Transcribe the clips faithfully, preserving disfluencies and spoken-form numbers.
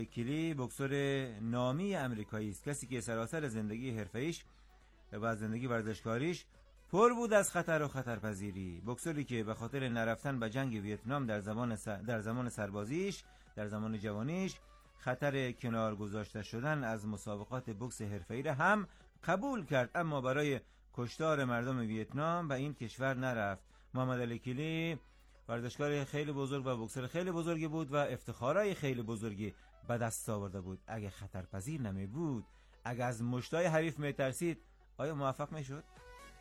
کلی بوکسور نامی آمریکایی است، کسی که سراسر زندگی حرفه‌ایش و زندگی ورزشکاریش پر بود از خطر و خطرپذیری. بوکسوری که به خاطر نرفتن به جنگ ویتنام در زمان س... در زمان سربازیش، در زمان جوانیش، خطر کنار گذاشته شدن از مسابقات بوکس حرفه‌ای را هم قبول کرد، اما برای کشتار مردم ویتنام به این کشور نرفت. محمد علی کلی ورزشکار خیلی بزرگ و بوکسور خیلی بزرگی بود و افتخارای خیلی بزرگی به دست آورده بود. اگه خطرپذیر نمی بود، اگه از مشتای حریف می ترسید، آیا موفق می شد؟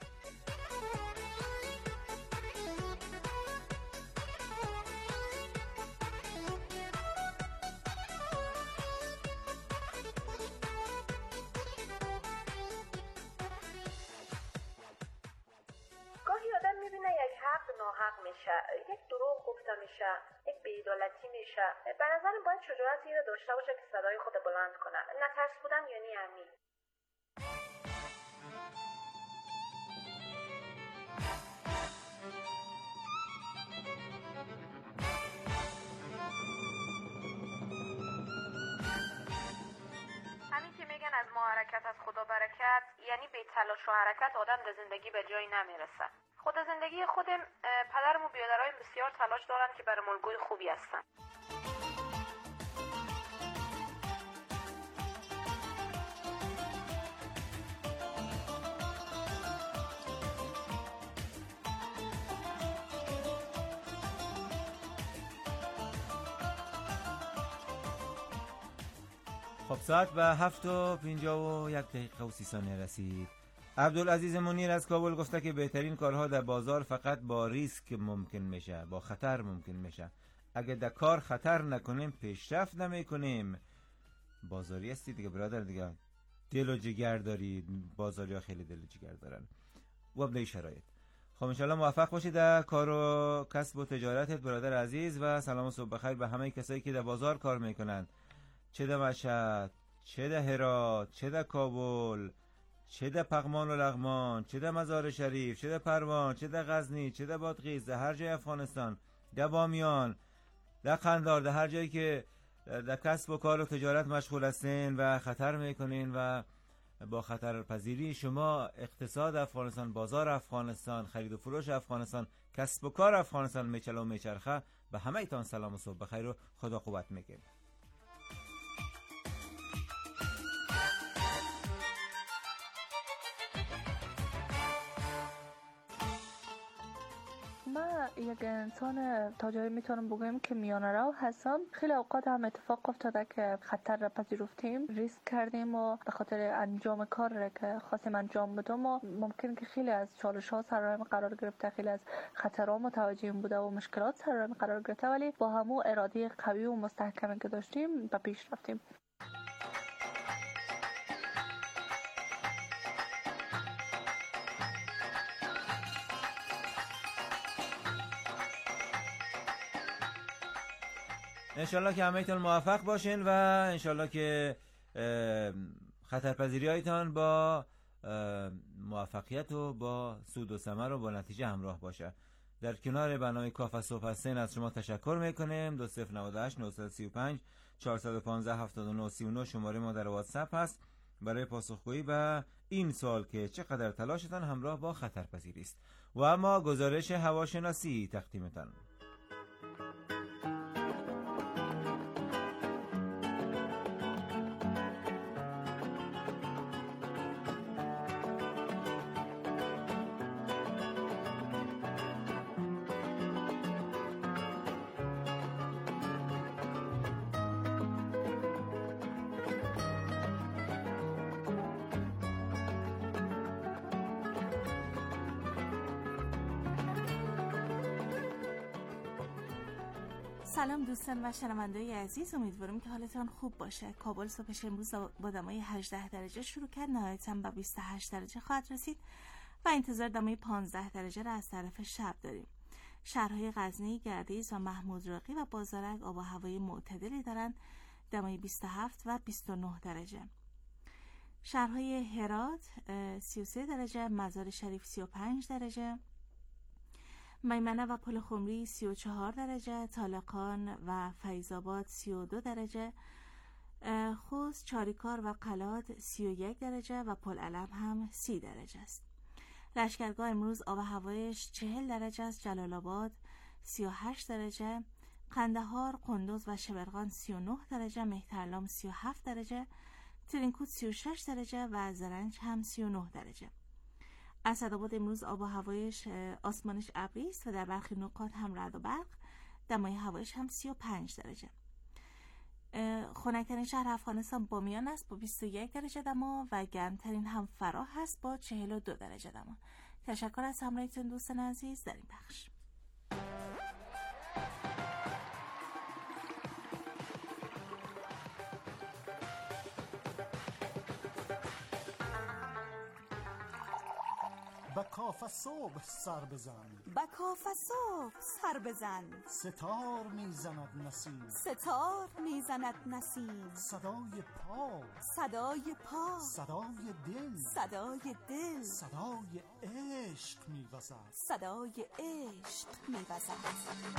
گاهی آدم میبینه یک حق ناحق میشه، یک دروغ گفته میشه، یک بی‌عدالتی میشه. به نظرم باید شجاعت این داشته باشه که صدای خود بلند کنه. نترس بودن یعنی همین. همین که میگن از ما حرکت از خدا برکت، یعنی بی تلاش و حرکت آدم در زندگی به جایی نمیرسه. خود زندگی خودم، پدرم و بیادرای بسیار تلاش دارن که برام الگوی خوبی هستن. خب ساعت به هفت و پنجاه و یک دقیقه و سی ثانیه رسید. عبدالعزیز منیر از کابل گفته که بهترین کارها در بازار فقط با ریسک ممکن میشه، با خطر ممکن میشه. اگه در کار خطر نکنیم پیشرفت نمیکنیم. بازاری هستی دیگه برادر، دیگه دل و جگر دارید. بازاری ها خیلی دل و جگر دارن و به شرایط. خب انشالله موفق باشید در کار و کسب و تجارتت برادر عزیز، و سلام و صبح بخیر به همه کسایی که در بازار کار میکنن، چه در مشهد، چه در هرات، چه در کابل، چه در پغمان و لغمان، چه در مزار شریف، چه در پروان، چه در غزنی، چه در بادغیس، در هر جای افغانستان، در بامیان، در قندار، در هر جایی که در کسب و کار و تجارت مشغول هستین و خطر میکنین و با خطر پذیری شما اقتصاد افغانستان، بازار افغانستان، خرید و فروش افغانستان، کسب و کار افغانستان میچله و میچرخه، به همه ایتان سلام و صبح بخیر و خدا قوت میگه. من یک انسان تا جایی میتونم بگم که میانه رو هستم. خیلی اوقات هم اتفاق افتاده که خطر را پذیرفتیم، ریسک کردیم و به خاطر انجام کار را که خواستیم انجام بدیم و ممکن که خیلی از چالش ها سر راهمون قرار گرفته، خیلی از خطرها متوجه بوده و مشکلات سر راهمون قرار گرفته، ولی با همون اراده قوی و مستحکمی که داشتیم به پیش رفتیم. انشالله که همه ایتان موفق باشین و انشالله که خطرپذیری هایتان با موفقیت و با سود و ثمر و با نتیجه همراه باشه. در کنار برنامه کافه صبح هستین از شما تشکر میکنیم. دو صفر نود و هشت نهصد و سی و پنج چهارصد و پانزده هفتاد و نه سی و نه شماره ما در واتساپ هست برای پاسخگویی به این سوال که چقدر تلاشتان همراه با خطرپذیری است. و اما گزارش هواشناسی تقدیمتان. سلام دوستان و شنونده‌های عزیز، امیدوارم که حالتان خوب باشه. کابل صبحش امروز با دمای هجده درجه شروع کرد، نهایتاً به بیست و هشت درجه خواهد رسید و انتظار دمای پانزده درجه را از طرف شب داریم. شهرهای غزنی، گردیز و محمود راقی و بازارک آب و هوای معتدلی دارند، دمای بیست و هفت و بیست و نه درجه. شهرهای هرات سی و سه درجه، مزار شریف سی و پنج درجه، میمنه و پل خمری سی و چهار درجه، طالقان و فیض‌آباد سی و دو درجه، خوست، چاریکار و قلات سی و یک درجه و پلعلم هم سی درجه است. لشکرگاه امروز آب و هوایش چهل درجه است. جلال آباد سی و هشت درجه، قندهار، قندوز و شبرغان سی و نه درجه، مهترلام سی و هفت درجه، ترینکوت سی و شش درجه و زرنج هم سی و نه درجه. اسدآباد امروز آب و هوایش آسمانش ابری است و در برخی نقاط هم رعد و برق. دمای هوایش هم سی و پنج درجه. خنک‌ترین شهر افغانستان بامیان است با بیست و یک درجه دما و گرمترین هم فراه است با چهل و دو درجه دما. تشکر از همراهیتون دوستان عزیز در این بخش. با کاف صبح سر بزن، با کاف صبح سر بزن، ستار میزند نسیم، ستار میزند نسیم، صدای پا، صدای پا، صدای دل، صدای دل، صدای عشق میوزد، صدای عشق میوزد.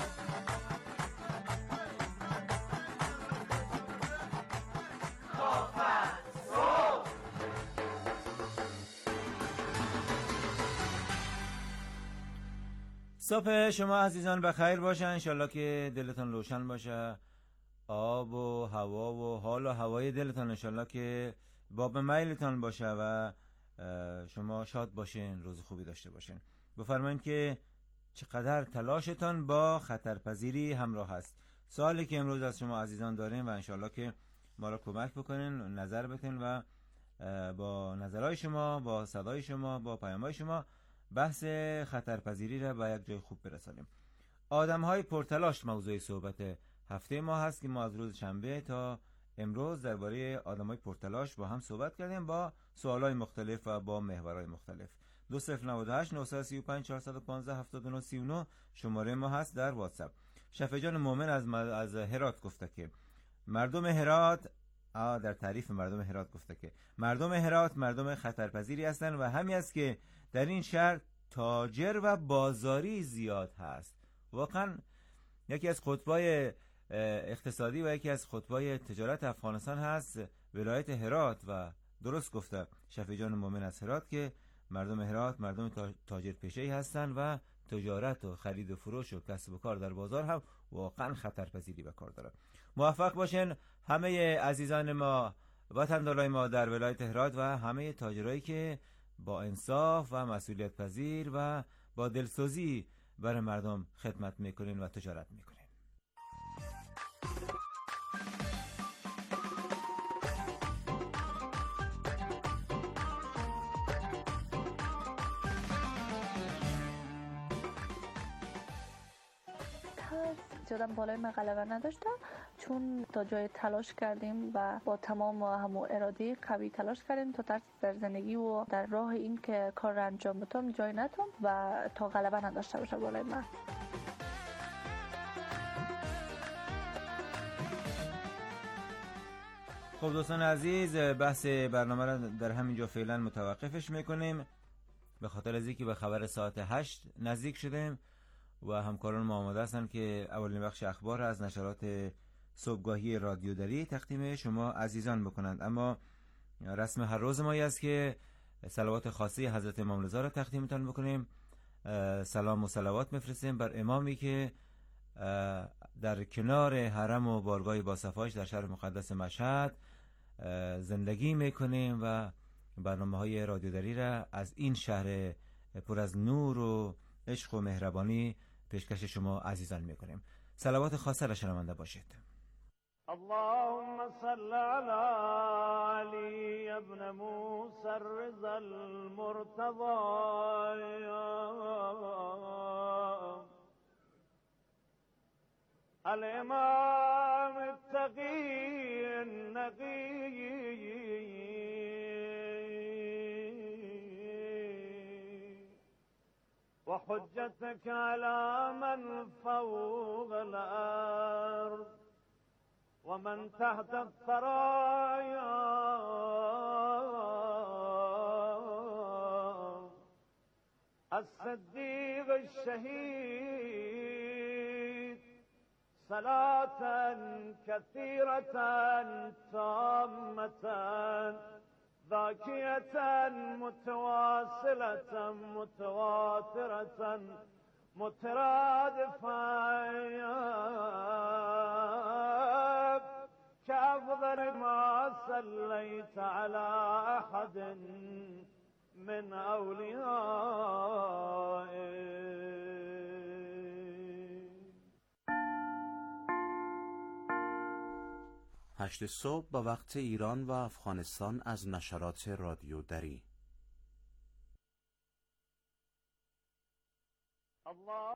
صبح شما عزیزان بخیر باشه، انشالله که دلتان روشن باشه، آب و هوا و حال و هوای دلتان انشالله که باب میلتان باشه و شما شاد باشین، روز خوبی داشته باشین. بفرمایید که چقدر تلاشتان با خطرپذیری همراه است. سوالی که امروز از شما عزیزان داریم و انشالله که ما را کمک بکنین، نظر بتین و با نظرهای شما، با صدای شما، با پیام‌های شما بحث خطرپذیری را به یک جای خوب برسانیم. آدم‌های پرتلاش موضوع صحبت هفته ما هست که ما از روز شنبه تا امروز درباره آدم‌های پرتلاش با هم صحبت کردیم با سوالای مختلف و با محورهای مختلف. دو صفر نود و هشت نه سه پنج چهار یک پنج هفت نه سه نه شماره ما هست در واتساپ. شفیع جان مومن از از هرات گفته که مردم هرات آ در تعریف مردم هرات گفته که مردم هرات مردم خطرپذیری هستند و همین است که در این شهر تاجر و بازاری زیاد هست. واقعا یکی از قطبای اقتصادی و یکی از قطبای تجارت افغانستان هست ولایت هرات و درست گفته شفیع جان مومن از هرات که مردم هرات مردم تاجر پیشه‌ای هستند و تجارت و خرید و فروش و کسب و کار در بازار هم واقعا خطرپذیری به کار داره. موفق باشین همه عزیزان ما، وطندارای ما در ولایت هرات و همه تاجرایی که با انصاف و مسئولیت پذیر و با دلسوزی برای مردم خدمت میکنین و تجارت میکنین. زیادم بالای من غلبه نداشته چون تا جای تلاش کردیم و با تمام همو اراده قوی تلاش کردیم تا ترس در زندگی و در راه این که کار را انجام بدم جای ندم و تا غلبه نداشته باشه بالای من. خب دوستان عزیز، بحث برنامه را در همینجا فعلا متوقفش میکنیم به خاطر از اینکه به خبر ساعت هشت نزدیک شدیم و همکاران ما آماده هستند که اولین بخش اخبار از نشرات صبحگاهی رادیو دری تقدیم شما عزیزان بکنند. اما رسم هر روز ما است که صلوات خاصه حضرت امام رضا را تقدیمتان بکنیم. سلام و صلوات میفرستیم بر امامی که در کنار حرم و بارگاه باصفاش در شهر مقدس مشهد زندگی میکنیم و برنامه‌های رادیو دری را از این شهر پر از نور و عشق و مهربانی پیشکش شما عزیزان میکنیم. صلوات خاصه را شنونده باشید. اللهم صل علی علی ابن موسی الرضا المرتضى الامام التقی النقی وحجتك على من فوق الأرض ومن تحت الثرايا الصديق الشهيد صلاة كثيرة زاكية متواصلة متواترة مترادفة كأفضل ما صليت على أحد من أوليائك. هشت صبح با وقت ایران و افغانستان از نشرات رادیو دری. الله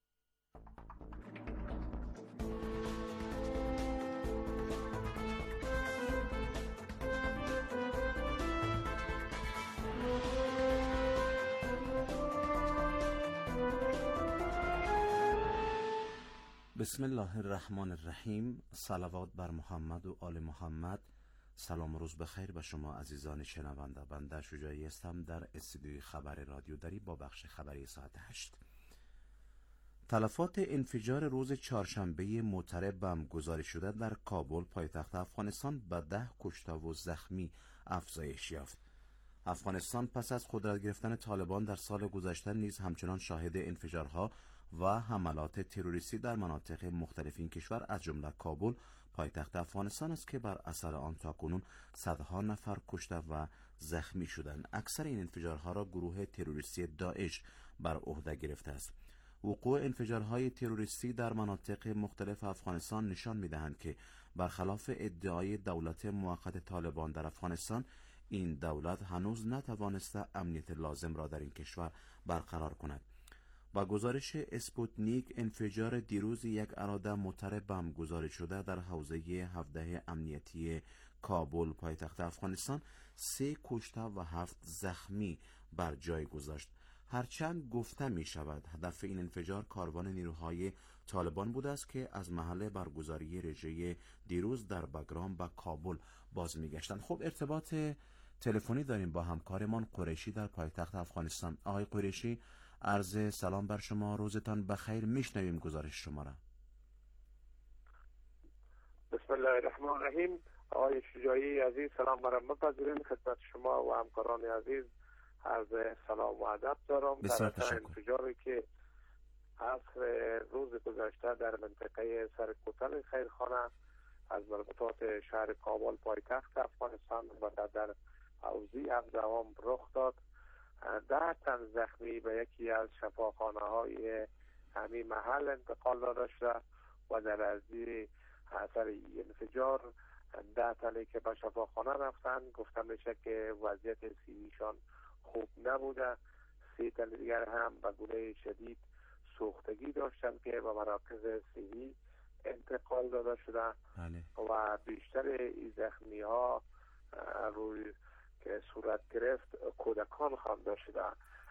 بسم الله الرحمن الرحیم. صلوات بر محمد و آل محمد. سلام و روز بخیر به شما عزیزان شنونده. بنده شجاعی هستم در استودیوی خبر رادیو دری با بخش خبری ساعت هشت. تلفات انفجار روز چهارشنبه معترب بم گزارش شده در کابل پایتخت افغانستان به ده کشته و زخمی افزایش یافت. افغانستان پس از قدرت گرفتن طالبان در سال گذشته نیز همچنان شاهد انفجارها و حملات تروریستی در مناطق مختلف این کشور از جمله کابل پایتخت افغانستان است که بر اثر آن تاکنون صدها نفر کشته و زخمی شدند. اکثر این انفجارها را گروه تروریستی داعش بر عهده گرفته است. وقوع انفجارهای تروریستی در مناطق مختلف افغانستان نشان می‌دهند که برخلاف ادعای دولت موقت طالبان در افغانستان، این دولت هنوز نتوانسته امنیت لازم را در این کشور برقرار کند. با گزارش اسپوتنیک، انفجار دیروز یک اراده معترب بم گزارش شده در حوزه هفده امنیتی کابل پایتخت افغانستان سه کشته و هفت زخمی بر جای گذاشت. هرچند گفته می شود هدف این انفجار کاروان نیروهای طالبان بوده است که از محل برگزاری رژه دیروز در بگرام به کابل باز می گشتند. خب ارتباط تلفنی داریم با همکارمان قریشی در پایتخت افغانستان. آقای قریشی، عرض سلام بر شما، روزتان بخیر. میشنویم گزارش شما را. بسم الله الرحمن الرحیم. آقای شجاعی عزیز، سلام برم بپذیریم. خدمت شما و همکاران عزیز عرض سلام و ادب دارم. بسیار در تشکر. انفجاری که عصر روز گذشته در منطقه سرکوتل خیرخانه از مربوطات شهر کابل پایتخت افغانستان و در حوزه هفدهم رخ داد، ده تن زخمی به یکی از شفاخانه های همین محل انتقال داده شده و در ازی اثر این انفجار ده تنی که به شفاخانه رفتن گفته میشه که وضعیت صحیشان خوب نبوده. سه تن دیگر هم به گونه شدید سوختگی داشتن که به مراکز صحی انتقال داده شده بله. و بیشتر این زخمی ها روی که صورت گرفت کودکان خوانده شده.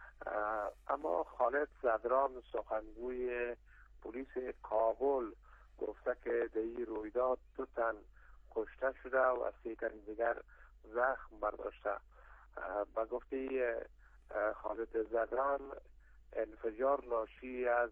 اما خالد زدران سخنگوی پلیس کابل گفته که در این رویداد دو تن کشته شده و سه تن دیگر زخم برداشته. به گفته خالد زدران انفجار ناشی از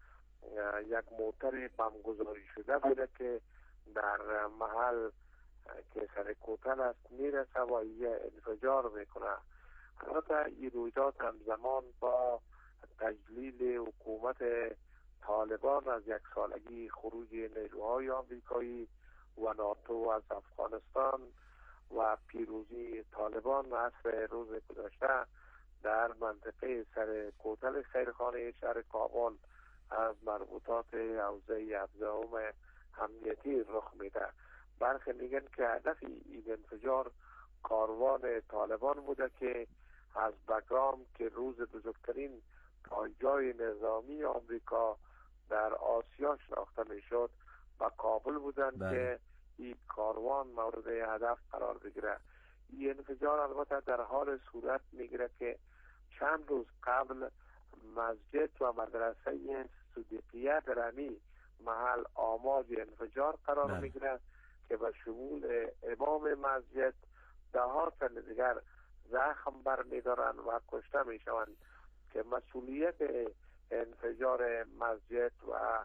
یک موتر بمبگذاری شده بوده که در محل که سر کوتل است میرسه و یه انفجار میکنه. البته این رویداد همزمان با تجلیل حکومت طالبان از یک سالگی خروج نیروهای آمریکایی و ناتو از افغانستان و پیروزی طالبان عصر روز گذشته در منطقه سر کوتل خیرخانه شهر کابل از مربوطات حوزه هفدهم امنیتی رخ میده. برخی میگن که هدف این انفجار کاروان طالبان بوده که از بگرام که روز بزرگترین پایگاه نظامی آمریکا در آسیا شناخته میشد و کابل بودن بله. که این کاروان مورد هدف قرار بگیره. این انفجار البته در حال صورت میگیره که چند روز قبل مسجد و مدرسه صدیقیه در همی محل آماج انفجار قرار بله. میگیره که به شمول امام مسجد ده ها تن دیگر زخم برمیدارن و کشته میشوند که مسئولیت انفجار مسجد و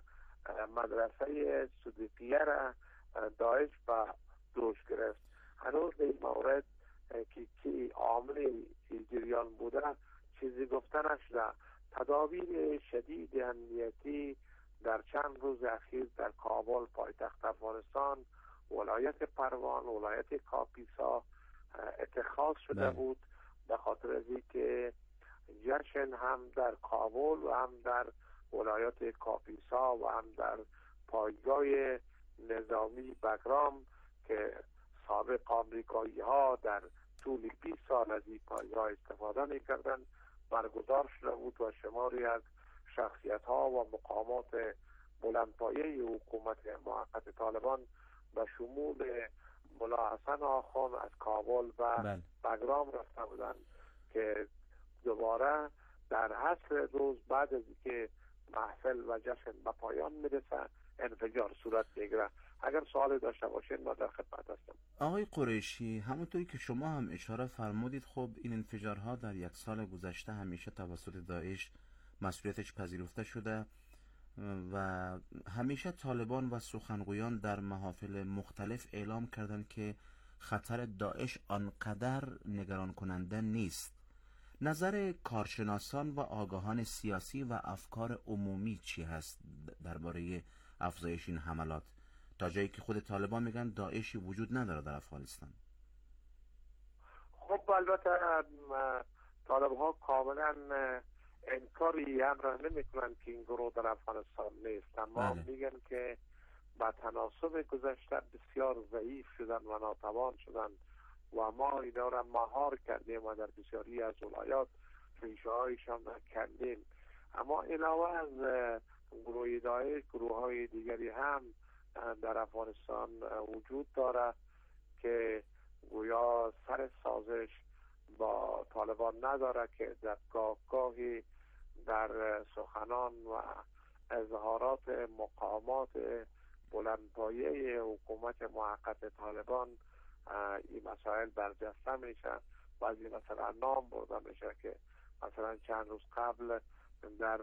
مدرسه صدیقیه را داعش به دوش گرفت. هنوز به این مورد که کی عامل جریان بوده چیزی گفته نشده. تدابیر شدید امنیتی در چند روز اخیر در کابل پایتخت افغانستان، ولایت پروان، ولایت کاپیسا اتخاذ شده بود به خاطر از اینکه جشن هم در کابل و هم در ولایت کاپیسا و هم در پایگاه نظامی بگرام که سابق آمریکایی ها در طول بیست سال از این پایگاه استفاده می‌کردن برگزار شده بود و شماری از شخصیت ها و مقامات بلندپایه حکومت موقت طالبان به شمول ملا حسن آخان از کابل و بگرام رفته بودند که دوباره در حصر روز بعد از اینکه محفل و جشن به پایان میرسه انفجار صورت میگیره. اگر سوال داشته باشین ما در خدمت هستم. آقای قریشی، همونطوری که شما هم اشاره فرمودید، خب این انفجارها در یک سال گذشته همیشه توسط داعش مسئولیتش پذیرفته شده و همیشه طالبان و سخنگویان در محافل مختلف اعلام کردند که خطر داعش آنقدر نگران کننده نیست. نظر کارشناسان و آگاهان سیاسی و افکار عمومی چی هست درباره افزایش این حملات، تا جایی که خود طالبان میگن داعشی وجود نداره در افغانستان؟ خب البته طالب ها کاملا انکاری امر نمی کنند که این گروه در افغانستان نیست، اما بله. میگن که با تناسب گذشته بسیار ضعیف شدن و ناتوان شدن و ما اینا را مهار کردیم و در بسیاری از ولایات ریشه هایشان کردیم. اما علاوه از گروه داعش گروه های دیگری هم در افغانستان وجود داره که گویا سر سازش با طالبان نداره که در گاه گاهی در سخنان و اظهارات مقامات بلندپایه حکومت موقت طالبان این مسائل برجسته میشه. بعضی مثلا نام برده میشه که مثلا چند روز قبل در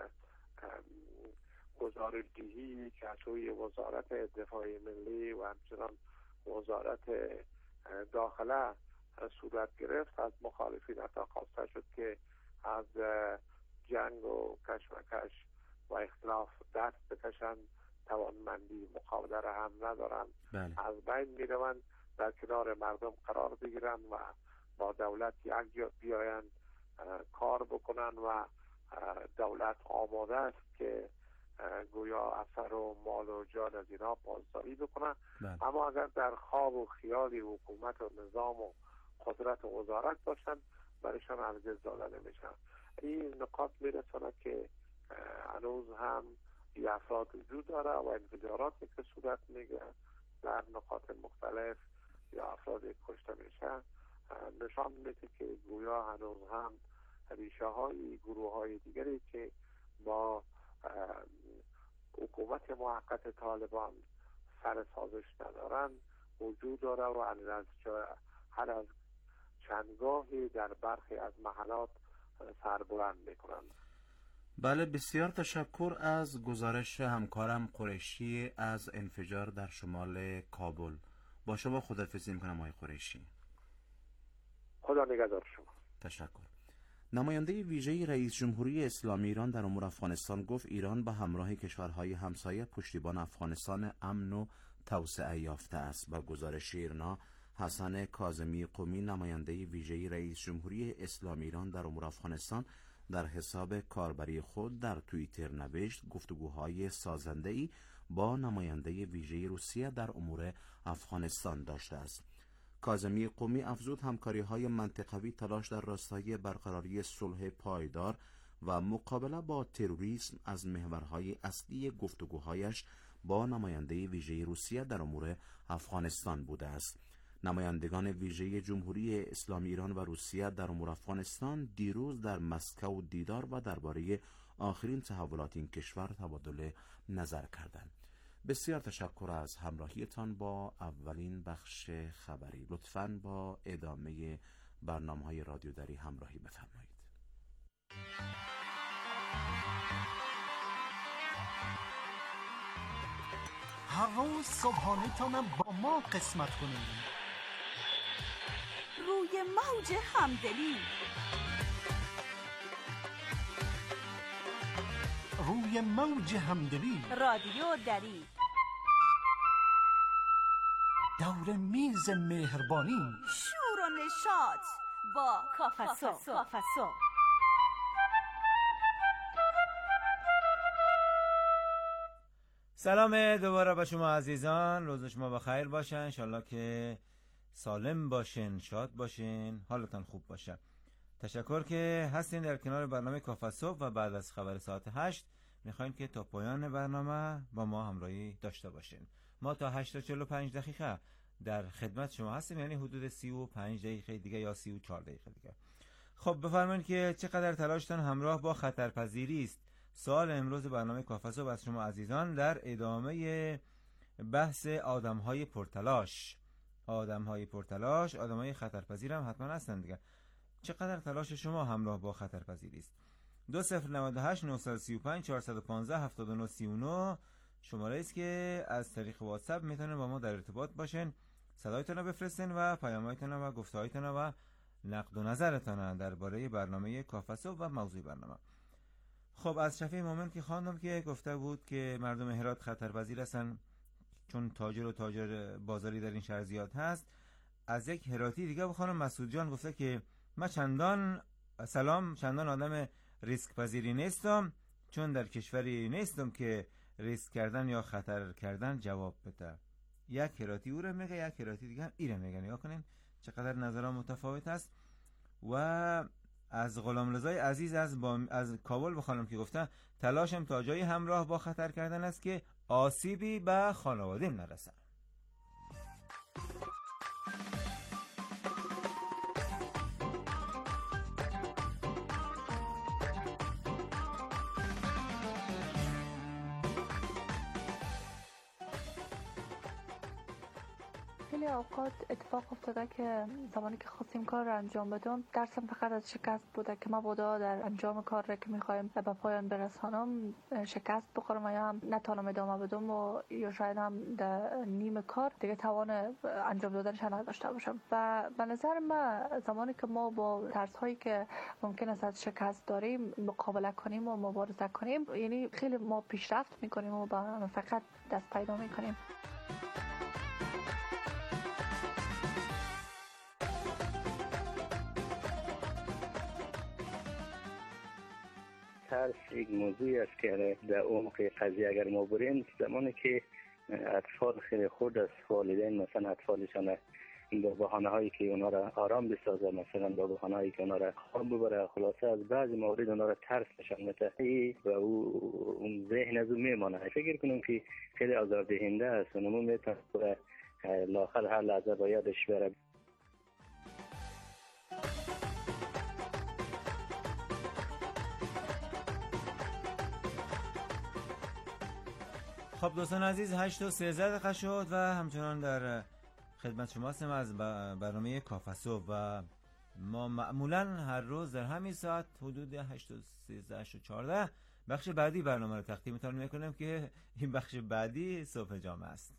گزارش‌دهی که از سوی وزارت دفاع ملی و همچنان وزارت داخله صورت گرفت، از مخالفین حتی خواسته شد که از جنگ و کشمکش و اختلاف دست بکشن، توانمندی مقابله را هم ندارن، بله. از بین میروند، در کنار مردم قرار بگیرن و با دولت یک جا بیاین کار بکنن و دولت آماده است که گویا اثر و مال و جان از اینا پاسداری بکنن، بله. اما اگر در خواب و خیالی حکومت و نظام و قدرت و وزارت باشن برایشان هرگز داده نمیشن. این نقاط میرسونه که هنوز هم یه افراد وجود داره و انفجاراتی که صورت میگیره در نقاط مختلف یا افراد کشته میشه نشان میده که گویا هنوز هم ریشه های گروه های دیگری که با حکومت موقت طالبان سر سازش ندارن وجود داره و از هر از چندگاهی در برخی از محلات سربلند میکنن. بله، بسیار تشکر از گزارش همکارم قریشی از انفجار در شمال کابل. با شما خداحافظی میکنم آقای قریشی. خدا نگهدار شما. تشکر. نماینده ویژه رئیس جمهوری اسلامی ایران در امور افغانستان گفت ایران به همراه کشورهای همسایه پشتیبان افغانستان امن و توسعه یافته است. با گزارش ایرنا، حسن کاظمی قمی، نماینده ویژه رئیس جمهوری اسلامی ایران در امور افغانستان، در حساب کاربری خود در توییتر نوشت گفتگوهای سازنده‌ای با نماینده ویژه روسیه در امور افغانستان داشته است. کاظمی قمی افزود همکاری‌های منطقوی تلاش در راستای برقراری صلح پایدار و مقابله با تروریسم از محورهای اصلی گفتگوهایش با نماینده ویژه روسیه در امور افغانستان بوده است. نمایندگان ویژه جمهوری اسلامی ایران و روسیه در امور افغانستان دیروز در مسکو دیدار و درباره آخرین تحولات این کشور تبادل نظر کردند. بسیار تشکر از همراهیتان با اولین بخش خبری. لطفاً با ادامه برنامه‌های رادیو دری همراهی بفرمایید. هر روز صبحانه تانم با ما قسمت کنید. روی موج همدلی. روی موج همدلی. رادیو دری. دور میز مهربانی. شور و نشاط با کافسو. کافسو. سلام دوباره به شما عزیزان، روز شما بخیر باشه، انشالله که سالم باشین، شاد باشین، حالتان خوب باشه. تشکر که هستین در کنار برنامه کافه صبح و بعد از خبر ساعت هشت میخواین که تا پایان برنامه با ما همراهی داشته باشین. ما تا هشت تا چهل و پنج دقیقه در خدمت شما هستیم، یعنی حدود سی و پنج دقیقه دیگه یا سی و چهار دقیقه دیگه. خب بفرمایید که چقدر تلاشتان همراه با خطرپذیری است. سوال امروز برنامه کافه صبح از شما عزیزان در ادامه بحث آدم‌های پرتلاش. آدم‌های پرتلاش، آدم‌های خطرپذیر هم حتما هستن دیگه. چقدر تلاش شما همراه با خطرپذیری است؟ دو صفر نود و هشت نه سه پنج چهار یک پنج هفتاد و نه سی و نه شماره است که از طریق واتساپ میتونن با ما در ارتباط باشین، صدایتون رو بفرستین و پیام‌هایتون و گفته‌هایتون و نقد و نظرتون درباره برنامه کافه صبح و موضوع برنامه. خب از شفیع مومن که خواندم که گفته بود که مردم هرات خطرپذیر هستن چون تاجر و تاجر بازاری در این شهر زیاد هست. از یک هراتی دیگه بخوانم، مسعود جان گفته که من چندان سلام چندان آدم ریسک پذیری نیستم، چون در کشوری نیستم که ریسک کردن یا خطر کردن جواب بده. یک هراتی او رو میگه، یک هراتی دیگه هم ایره میگه. نگاه کنین چقدر نظرها متفاوت است. و از غلامرضای عزیز از با... از کابل بخوانم که گفته تلاشم تا جایی همراه با خطر کردن است که آسیبی به خانواده‌ام نرسه. خیلی اوقات اتفاق افتاده که زمانی که خواستیم کار رو انجام بدم درسم فقط از شکست بوده که مبادا در انجام کار رو که میخوایم به پایان برسانم شکست بخورم و یا هم نتونم ادامه بدم و یا شاید هم در نیم کار دیگه توان انجام دادنش نداشته باشم. و به نظر من زمانی که ما با ترس هایی که ممکن است از شکست داریم مقابله کنیم و مبارزه کنیم، یعنی خیلی ما پیشرفت میکنیم و با فقط دست پیدا میکنیم. ترس یک موضوعی است که در عمق قضیه اگر ما بریم، زمانی که اطفال خیلی خود از والدین مثلا اطفالشان با بهانه هایی که اونا را آرام بسازه، مثلا با بهانه هایی که اونا را خواب ببره، خلاصه از بعضی موارد اونا را ترس نشان میده و او اون ذهن از اون میمانه. فکر کنم که خیلی آزاردهنده است و نمو میتونه لااقل هر لحظه با یادش بره. خب دوستان عزیز، هشت و سیزده دقیقه شد و همچنان در خدمت شما هستیم از برنامه کافه صبح و ما معمولا هر روز در همین ساعت حدود هشت و سیزده هشت و چهارده بخش بعدی برنامه رو تقدیمتان میکنیم که این بخش بعدی صبح جامعه است.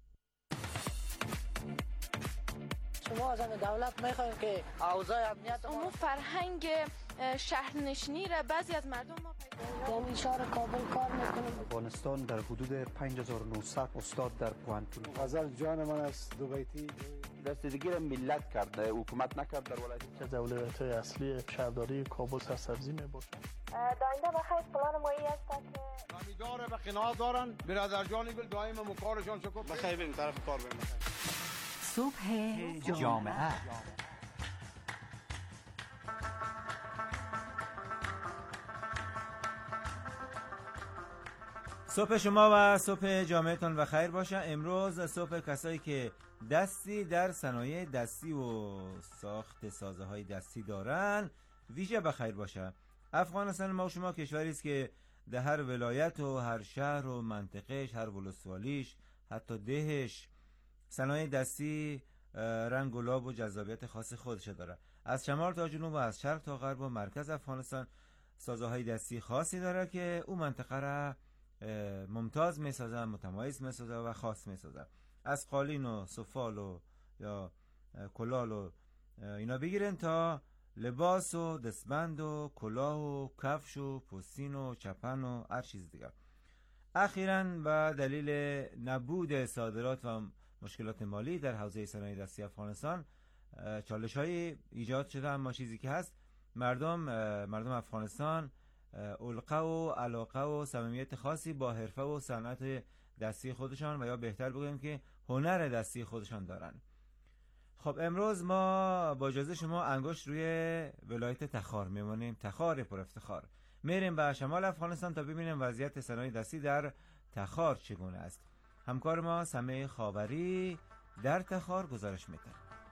شما از همه دولت میخوایم که اوضاع امنیت اما فرهنگ شهرنشینی را بعضی از مردم ما پیدا یعنی شهر کابل کار میکنیم. افغانستان در حدود پنج هزار و نهصد استاد در پوهنتون. غزل جان من است دو بیتی دستگیری ملت کرده، حکومت نکرد در ولایت که دولت اصلی شهرداری کابل سرسبزی میباشد. داینده بخیر پلان مایی است که زمیندار به قناعت دارن، برادر جان گل دائم مکارشان شکر بخیر بریم طرف کار بریم. صبح جامعه. صبح شما و صبح جامعتون و خیر باشه. امروز صبح کسایی که دستی در صنایع دستی و ساخت سازه های دستی دارن ویژه بخیر باشه. افغانستان ما و شما کشوری است که در هر ولایت و هر شهر و منطقهش، هر ولسوالیش، حتی دهش صنایع دستی رنگ و لاب و جذابیت خاص خودش داره. از شمال تا جنوب و از شرق تا غرب و مرکز افغانستان سازه های دستی خاصی داره که اون منطقه را ممتاز میسازه، متمایز میسازه و خاص میسازه. از قالین و سفال و یا کلال و اینا بگیرن تا لباس و دستبند و کلاه و کفش و پوستین و چپن و هر چیز دیگر. اخیراً و دلیل نبود صادرات و مشکلات مالی در حوزه صنایع دستی افغانستان چالش‌های ایجاد شده، اما چیزی که هست مردم مردم افغانستان علقه و علاقه و صمیمیت خاصی با حرفه و صنعت دستی خودشان و یا بهتر بگویم که هنر دستی خودشان دارن. خب امروز ما با اجازه شما انگشت روی ولایت تخار میمونیم، تخار پر افتخار. میریم به شمال افغانستان تا ببینیم وضعیت صنایع دستی در تخار چگونه است. همکار ما سمیع خاوری در تخار گزارش میده.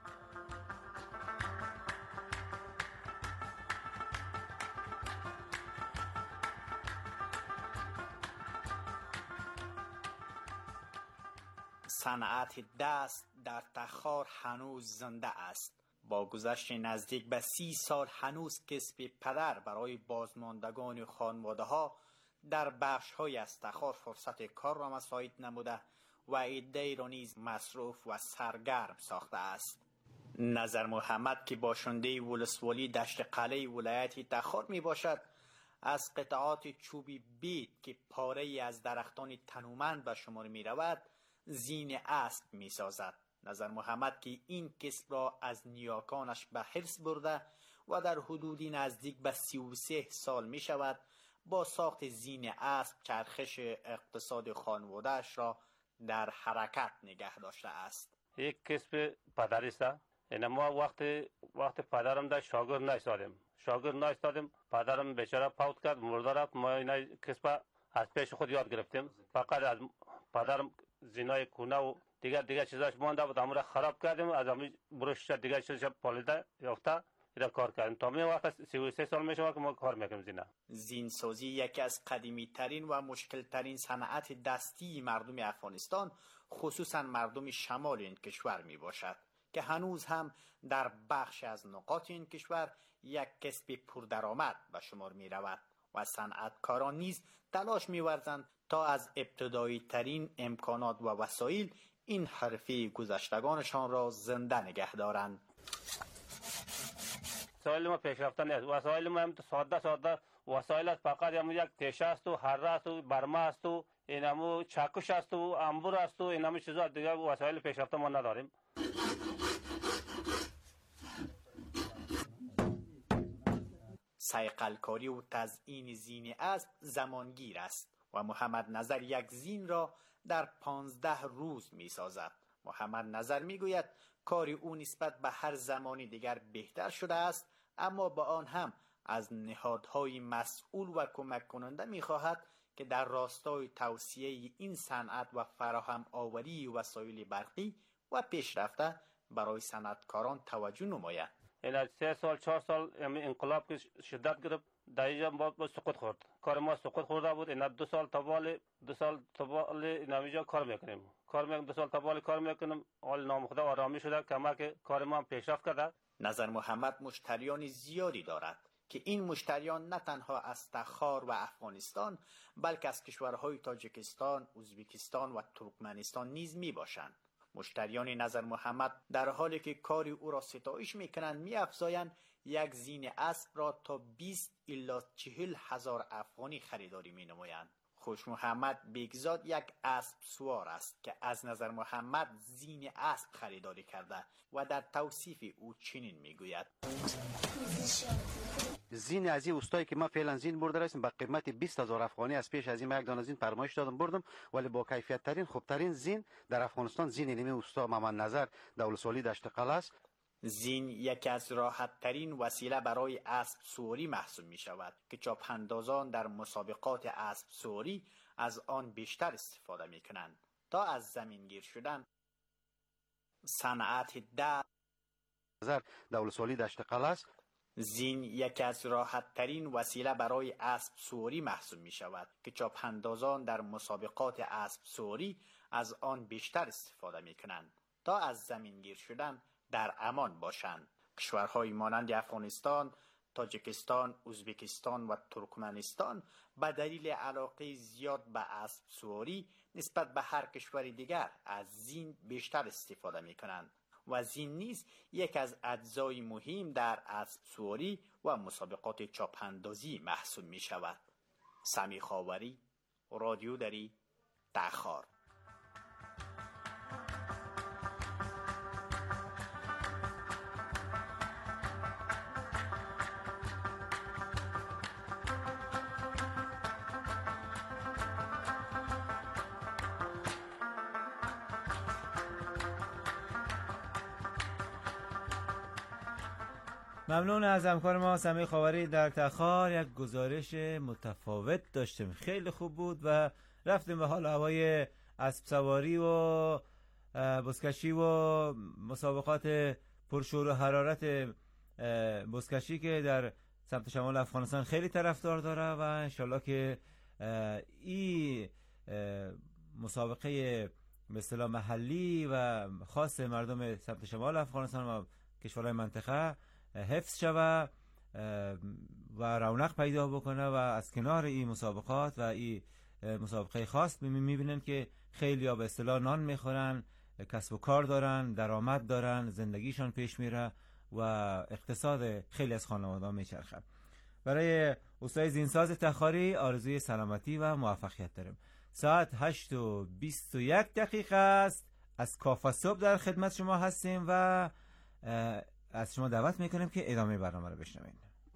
صنعت دست در تخار هنوز زنده است. با گذشت نزدیک به سی سال هنوز کسب پدر برای بازماندگان خانواده ها در بخش های از تخار فرصت کار را مساعد نموده و عده‌ای را نیز مصروف و سرگرم ساخته است. نظر محمد که باشنده ولسوالی دشت قلعه ولایت تخار می باشد، از قطعات چوبی بید که پاره از درختان تنومند به شمار می رود زین اسب می سازد. نظر محمد که این کسب را از نیاکانش به حرص برده و در حدودی نزدیک به سی و سه سال می شود با ساخت زین اسب چرخش اقتصاد خانواده‌اش را در حرکت نگه داشته است. یک کسب پدری است. این ما وقت وقت پدرم در شاگرد نایستادیم شاگرد نایستادیم پدرم بیچاره فوت کرد، مرده رفت. ما این کسب از پیش خود یاد گرفتیم. فقط از پدرم زینای کونه و دیگر دیگر چیزاش مونده بود، همون را خراب کردیم. از همین برش دیگر چیزش پالیده یافته اینا کار کردیم. تا می وقت سی و سه سال میشه که ما کار میکنیم زینا. زین سازی یکی از قدیمی ترین و مشکل ترین صنعت دستی مردم افغانستان، خصوصا مردم شمال این کشور می باشد که هنوز هم در بخش از نقاط این کشور یک کسب پردرآمد به شمار می رود و صنعتکاران نیز تلاش می ورزند تا از ابتدایی ترین امکانات و وسایل این حرفه گذشتگانشان را زنده نگه دارند. وسایل ما پیشرفته نیست. وسایل ما هم ساده ساده وسایل است، فقط هم یک تیشه است و هره است و برمه است و اینمو چکش است و انبور است و اینمو چیزا دیگه. وسایل پیشرفته ما نداریم. صیقلکاری و تزیین زین اسب زمانگیر است و محمد نظر یک زین را در پانزده روز می سازد. محمد نظر می گوید کار او نسبت به هر زمانی دیگر بهتر شده است، اما با آن هم از نهادهای مسئول و کمک کننده می خواهد که در راستای توسعه این صنعت و فراهم آوری وسایل برقی و پیشرفته برای صنعتکاران توجه نمایند. این سه سال چهار سال انقلاب که شدت گرفت در اینجا ما با سقوط خورد. کار ما سقوط خورده بود. این دو سال تبال دو سال تبال این اینجا کار میکنیم. کار میکنیم دو سال تبال کار میکنیم. حال نام خدا آرامی شده، کمک کار ما پیشرفت کرده. نظر محمد مشتریان زیادی دارد که این مشتریان نه تنها از تخار و افغانستان بلکه از کشورهای تاجیکستان، ازبکستان و ترکمنستان نیز می باشند. مشتریان نظر محمد در حالی که کاری او را ستایش میکنند میافزایند یک زین اسب را تا بیست الی چهل هزار افغانی خریداری می نمایند. خوش محمد بیگزاد یک اسب سوار است که از نظر محمد زین اسب خریداری کرده و در توصیف او چنین میگوید: زین از این اوستایی که ما فعلا زین برده رسیم با قیمت بیست هزار افغانی از پیش از این یک دانه زین فرمایش دادم بردم، ولی با کیفیت ترین خوب ترین زین در افغانستان زین نیمه اوستا محمد نظر در ولسوالی دشت قلعه است. زین یکی از راحت ترین وسیله برای اسب سواری محسوب می شود که چاپ اندازان در مسابقات اسب سواری از آن بیشتر استفاده می کنند تا از زمین گیر شدن. صنعت دست نظر در ولسوالی دشت قلعه است. زین یکی از راحت ترین وسیله برای اسب سواری محسوب می شود که چاپ اندازان در مسابقات اسب سواری از آن بیشتر استفاده می کنند تا از زمین گیر شدن در امان باشند. کشورهای مانند افغانستان، تاجیکستان، ازبکستان و ترکمنستان به دلیل علاقه زیاد به اسب سواری نسبت به هر کشور دیگر از زین بیشتر استفاده می کنند و زین نیز یک از اجزای مهم در اسب سواری و مسابقات چاپ اندازی محسوب می شود. سمی خاوری، رادیو دری، تخار. ممنون از همکار ما سمی خاوری در تخار. یک گزارش متفاوت داشتیم، خیلی خوب بود و رفتیم به حال هوای اسب سواری و بزکشی و مسابقات پرشور و حرارت بزکشی که در سمت شمال افغانستان خیلی طرفدار داره و انشالله که این مسابقه به اصطلاح محلی و خاص مردم سمت شمال افغانستان و کشورهای منطقه حفظ شوه و رونق پیدا بکنه و از کنار این مسابقات و این مسابقه خاص میبینن که خیلی ها به اصطلاح نان میخورن، کسب و کار دارن، درآمد دارن، زندگیشان پیش میره و اقتصاد خیلی از خانواده‌ها میچرخه. برای استاد زینساز تخاری آرزوی سلامتی و موفقیت داریم. ساعت هشت و بیست و یک دقیقه است. از کافه صبح در خدمت شما هستیم و از شما دعوت میکنیم که ادامه برنامه رو بشنوین.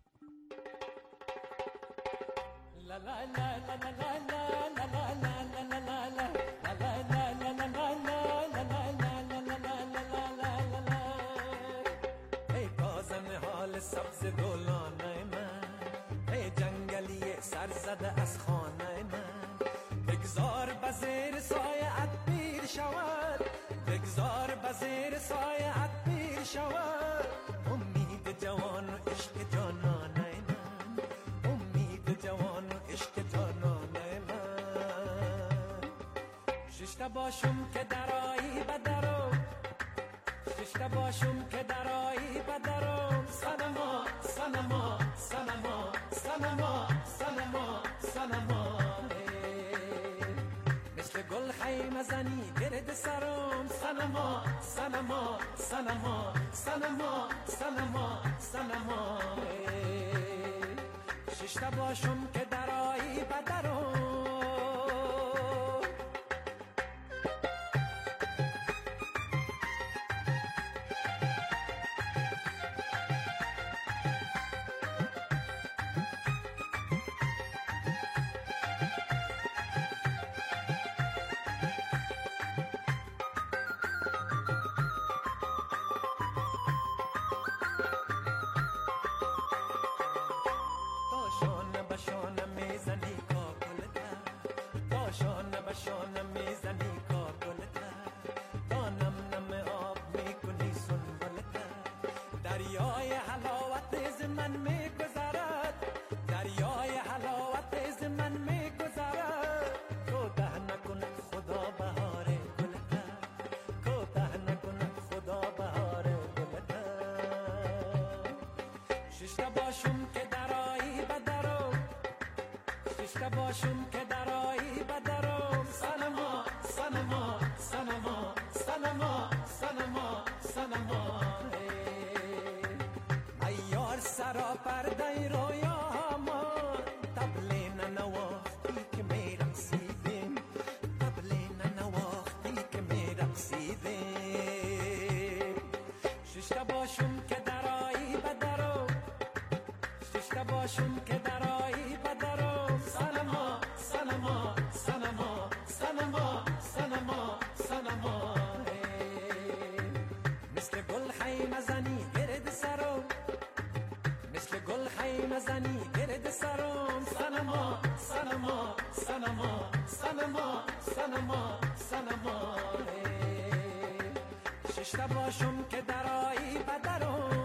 ای بازم حال سبز دولانه من، ای جنگلی سرزده از خانه من، بگذار بزیر سایه ات پیر شود، بگذار بزیر سایه ات پیر شود. امید جوان و عشق جانانه من، امید جوان و عشق جانانه من. ششته باشم که درایی بدرو، ششته باشم که درایی بدرو. سنما سنما سنما سنما سنما سنما مثل گل خیمه زنی گرد سرم. سنما سنما سنما سنما سنما سنما ششته باشم که درایی بدرم. باشم که درایی بدرم. سنما سنما سنما سنما سنما سنما ایار سرا پرده رویا من، تبلین نواختی که میرم سیدیم، تبلین نواختی که میرم سیدیم. ششته باشم که درایی بدرم، ششته باشم که درایی بدرم. سنما سنما سنما سنما سنما سنما مثل گل خیمه زنی گرد سرم، مثل گل خیمه زنی گرد سرم. سنما سنما سنما سنما سنما سنما ششته باشم که درایی بدرم.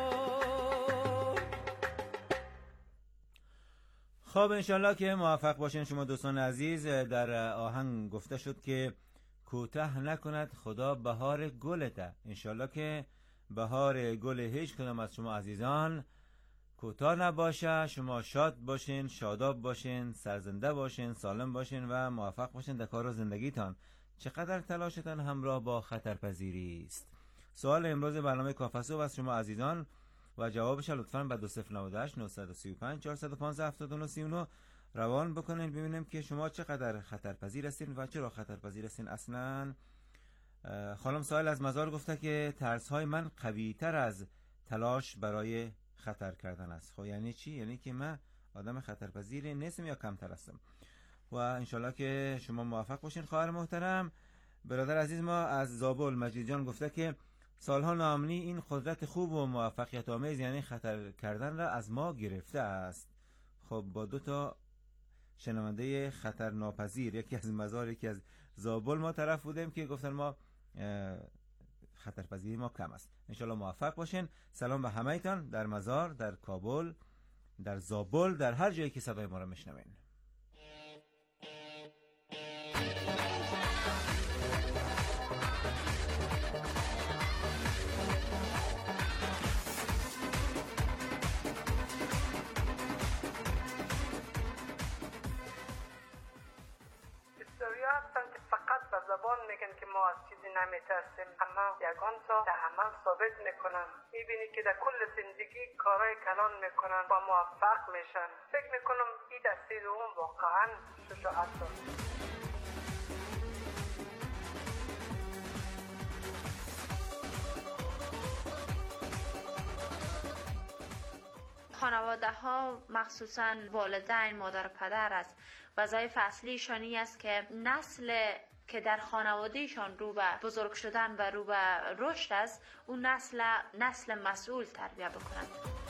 خب انشالله که موفق باشین شما دوستان عزیز. در آهنگ گفته شد که کوتاه نکند خدا بهار گلته. انشالله که بهار گل هیچ کدام از شما عزیزان کوتاه نباشه. شما شاد باشین، شاداب باشین، سرزنده باشین، سالم باشین و موفق باشین در کار و زندگیتان. چقدر تلاشتان همراه با خطرپذیری است. سوال امروز برنامه کافه از شما عزیزان و جوابش لطفاً به دو صفر نه هشت نه سه پنج چهار یک پنج هفت دو نه سه نه روان بکنین ببینیم که شما چقدر خطرپذیر هستین و چرا خطرپذیر هستین اصلاً. خانم سائل از مزار گفته که ترس های من قوی تر از تلاش برای خطر کردن است. خب یعنی چی؟ یعنی که من آدم خطرپذیری نیستم یا کمتر هستم؟ و انشالله که شما موفق باشین. خواهر محترم برادر عزیز ما از زابل مجید جان گفته که سالها ناامنی این قدرت خوب و موفقیت آمیز یعنی خطر کردن را از ما گرفته است. خب با دو تا شنونده خطر ناپذیر، یکی از مزار یکی از زابل ما طرف بودیم که گفتن ما خطرپذیری ما کم است. انشالله موفق باشین. سلام به همه ایتان در مزار، در کابل، در زابل، در هر جایی که صدای ما را میشنوین. میگن که ما از چیزی نمیترسیم، اما یگان تا در عمل ثابت میکنن. میبینی که در کل زندگی کارهای کلان میکنن و موفق میشن. فکر میکنم این دسته دوم واقعا شجاعت داره. خانواده ها مخصوصا والدین مادر و پدر است وظایف اصلیشان این است که نسل که در خانوادهشان رو به بزرگ شدن و رو به رشد است اون نسل نسل مسئول تربیت بکنند.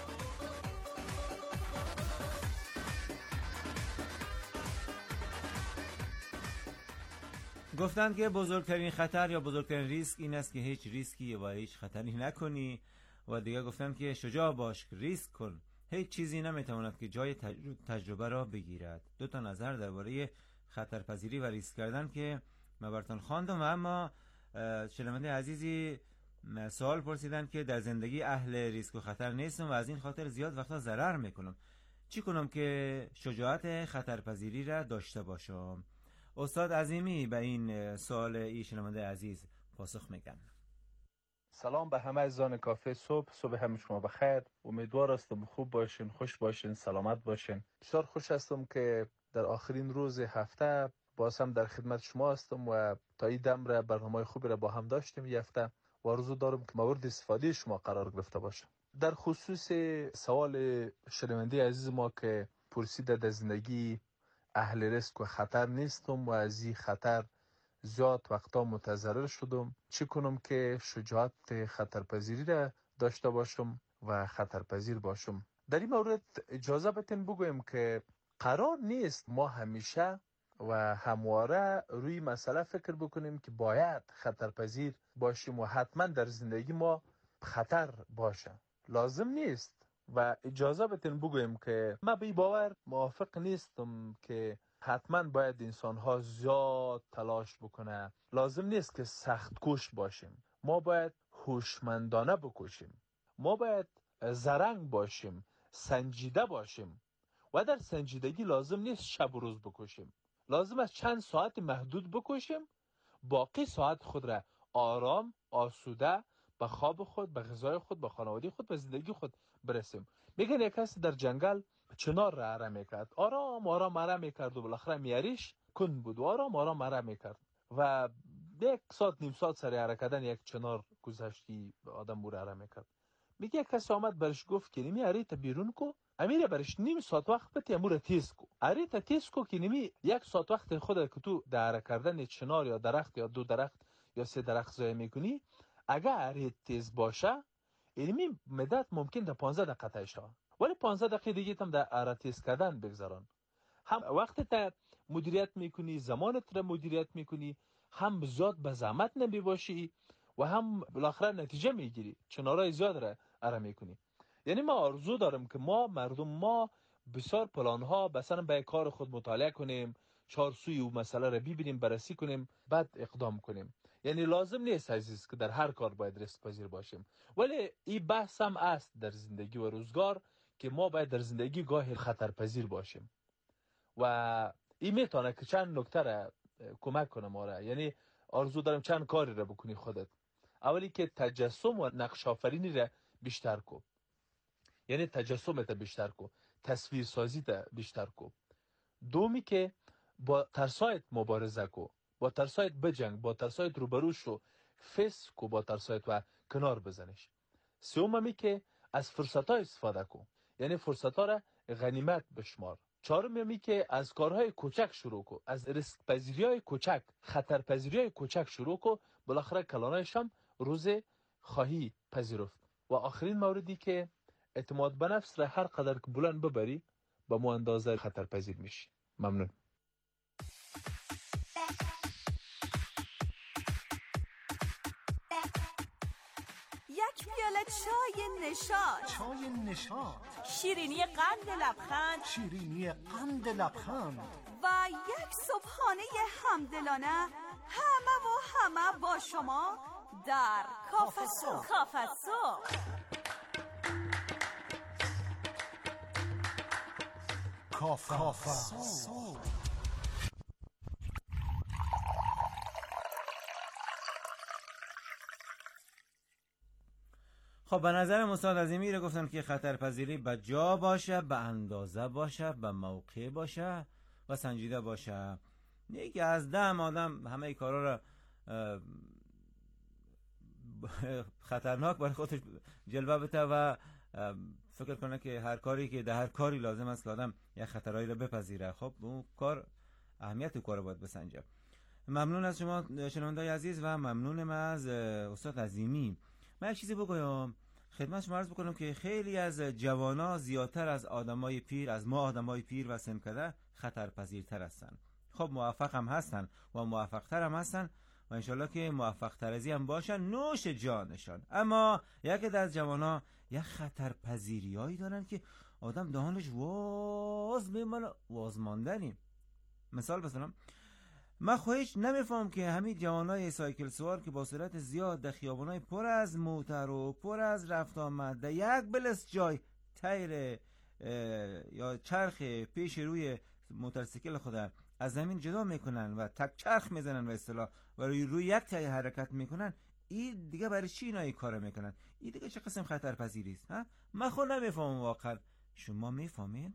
گفتند که بزرگترین خطر یا بزرگترین ریسک این است که هیچ ریسکی و هیچ خطری نکنی و دیگه گفتند که شجاع باش، ریسک کن، هیچ چیزی نمیتواند که جای تجربه را بگیرد. دو تا نظر درباره خطرپذیری و ریسک کردن که من براتون خواندم. و اما شنونده عزیزی سوال پرسیدن که در زندگی اهل ریسک و خطر نیستم و از این خاطر زیاد وقتا ضرر میکنم، چی کنم که شجاعت خطرپذیری را داشته باشم؟ استاد عظیمی به این سوال ای شنونده عزیز پاسخ میگن. سلام به همه عزیزان کافه صبح. صبح همه شما بخیر. امیدوار هستم خوب باشین، خوش باشین، سلامت باشین. بسیار خوش هستم که در آخرین روز هفته باز هم در خدمت شما هستم و تا این دم را برنامه خوبی را با هم داشتیم این هفته و آرزو دارم که مورد استفاده شما قرار گرفته باشه. در خصوص سوال شنونده عزیز ما که پرسیده در زندگی اهل ریسک و خطر نیستم و از این خطر زیاد وقتا متضرر شدم، چی کنم که شجاعت خطرپذیری را داشته باشم و خطرپذیر باشم؟ در این مورد اجازه بتین بگویم که قرار نیست ما همیشه و همواره روی مسئله فکر بکنیم که باید خطرپذیر باشیم و حتما در زندگی ما خطر باشه. لازم نیست و اجازه بتین بگویم که من به باور موافق نیستم که حتما باید انسان ها زیاد تلاش بکنه. لازم نیست که سخت کوش باشیم. ما باید هوشمندانه بکوشیم. ما باید زرنگ باشیم، سنجیده باشیم و در سنجیدگی لازم نیست شب و روز بکوشیم. لازم است چند ساعت محدود بکوشیم، باقی ساعت خود را آرام، آسوده به خواب خود، به غذای خود، به خانواده خود، به زندگی خود برسیم. میگن یک کسی در جنگل چنار را اره میکرد، آرام آرام اره میکرد و بالاخره میاریش کند بود و آرام آرام اره میکرد و یک ساعت نیم ساعت سر اره کردن یک چنار گذشتی آدم بور اره میکرد. میگه یک کسی آمد برش گفت که نمی اره تا بیرون کو، امیر برش نیم ساعت وقت بتی امور تیز کو، اره تا تیز کو که نمی یک ساعت وقت خود که تو در اره کردن چنار یا درخت یا دو درخت یا سه درخت ضایع میکنی، اگر اره تیز باشه اینمی مدت ممکن تا پانزده دقیقه تای شه، ولی پانزده دقیقه دیگه هم در اره تیز کردن بگذارن. هم وقت تا مدیریت میکنی، زمانت را مدیریت میکنی، هم زیاد به زحمت نمی باشی و هم بالاخره نتیجه میگیری، چنارای زیاد را اره میکنی. یعنی ما آرزو دارم که ما مردم ما بسیار پلان ها مثلا به کار خود مطالعه کنیم، چهار سوی و مسئله را ببینیم، بررسی کنیم، بعد اقدام کنیم. یعنی لازم نیست عزیز که در هر کار باید ریسک پذیر باشیم، ولی این بحث هم است در زندگی و روزگار که ما باید در زندگی گاهی خطر پذیر باشیم و این میتونه که چند نکته را کمک کنه ما را. یعنی آرزو دارم چند کاری را بکنی خودت. اولی که تجسم و نقش آفرینی را بیشتر کو، یعنی تجسم تا بیشتر کو، تصویر سازی تا بیشتر کو. دومی که با ترسایت مبارزه کو، با ترسایت بجنگ، با ترسایت روبرو شو، فیس کو با ترسایت و کنار بزنش. سومی که از فرصت ها استفاده کو، یعنی فرصت ها را غنیمت بشمار. چهارمی که از کارهای کوچک شروع کو، از ریسک پذیری های کوچک، خطر پذیری های کوچک شروع کو، بالاخره کلانایش هم روز خواهی پذیرفت. و آخرین موردی که اعتماد به نفس را هر قدر که بلند ببری با مو اندازه خطر پذیر میشی. ممنون. یک پیاله چای نشاط، چای نشاط، شیرینی قند لبخند، شیرینی قند لبخند و یک صبحانه همدلانه، همه و همه با شما در کافه صبح. کافه صبح. کافه صبح. خب به نظر استاد عظیمی رو گفتن که خطرپذیری به جا باشه، به اندازه باشه، به موقع باشه و سنجیده باشه. یکی از ده آدم همه ای کارا رو خطرناک برای خودش جلوه بده و فکر کنه که هر کاری که در هر کاری لازم است که آدم یک خطرهایی رو بپذیره. خب اون کار اهمیت اون کار باید بسنجه. ممنون از شما شنونده‌های عزیز و ممنونم از استاد عظیمی. من یک چیزی بگویم خدمت شما عرض بکنم که خیلی از جوانا زیادتر از آدمای پیر، از ما آدمای پیر و سنکده خطرپذیرتر هستن. خب موفق هم هستن و موفقتر هم هستن و انشالله که موفقتر ازی هم باشن نوش جانشان. اما یکی از جوانا یک خطرپذیری هایی دارن که آدم دهانش واز میمانه، واز ماندنی. مثال بزنم، من خواهش نمیفهم که همین جوانای سایکل سوار که با سرعت زیاد در خیابانای پر از موتر و پر از رفت آمد در یک بلس جای تیر یا چرخ پیش روی موتورسیکل خود از زمین جدا میکنن و تک چرخ میزنن و اصطلاح و روی روی یک تیر حرکت میکنن، این دیگه برای چی اینا این کارو میکنن؟ این دیگه چه قسم خطرپذیری است؟ ها من خود نمیفهمم واقعا. شما میفهمین؟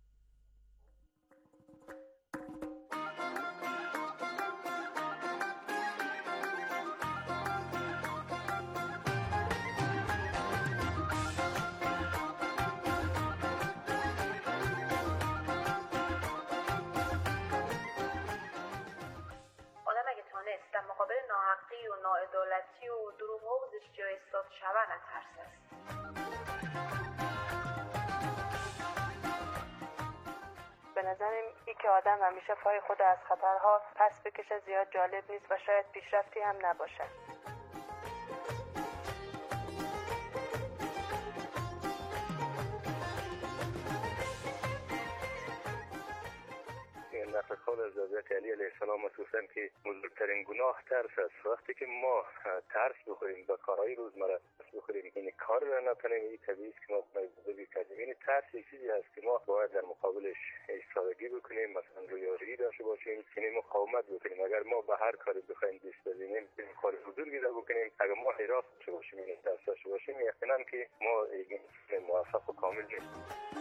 و ناعدالتی و دروغ و جای استاد شوه نترس است. به نظرم ای که آدم همیشه پای خود از خطرها پس بکشه زیاد جالب نیست و شاید پیشرفتی هم نباشه. نقل قول از حضرت علی علیه السلام خصوصا که بزرگترین گناه ترس است. وقتی که ما ترس بخوریم با کارهای روزمره ترس بخوریم این کار را نکنیم، این طبیعی است که ما بزرگی کردیم. این ترس یک چیزی هست که ما باید در مقابلش ایستادگی بکنیم، مثلا رویارویی داشته باشیم، یعنی مقاومت بکنیم. اگر ما به هر کاری بخوایم دست بزنیم، این کار بزرگی را بکنیم، اگر ما حراس داشته باشیم، این ترس داشته باشیم، یقینا که ما موفق و کامل نیستیم.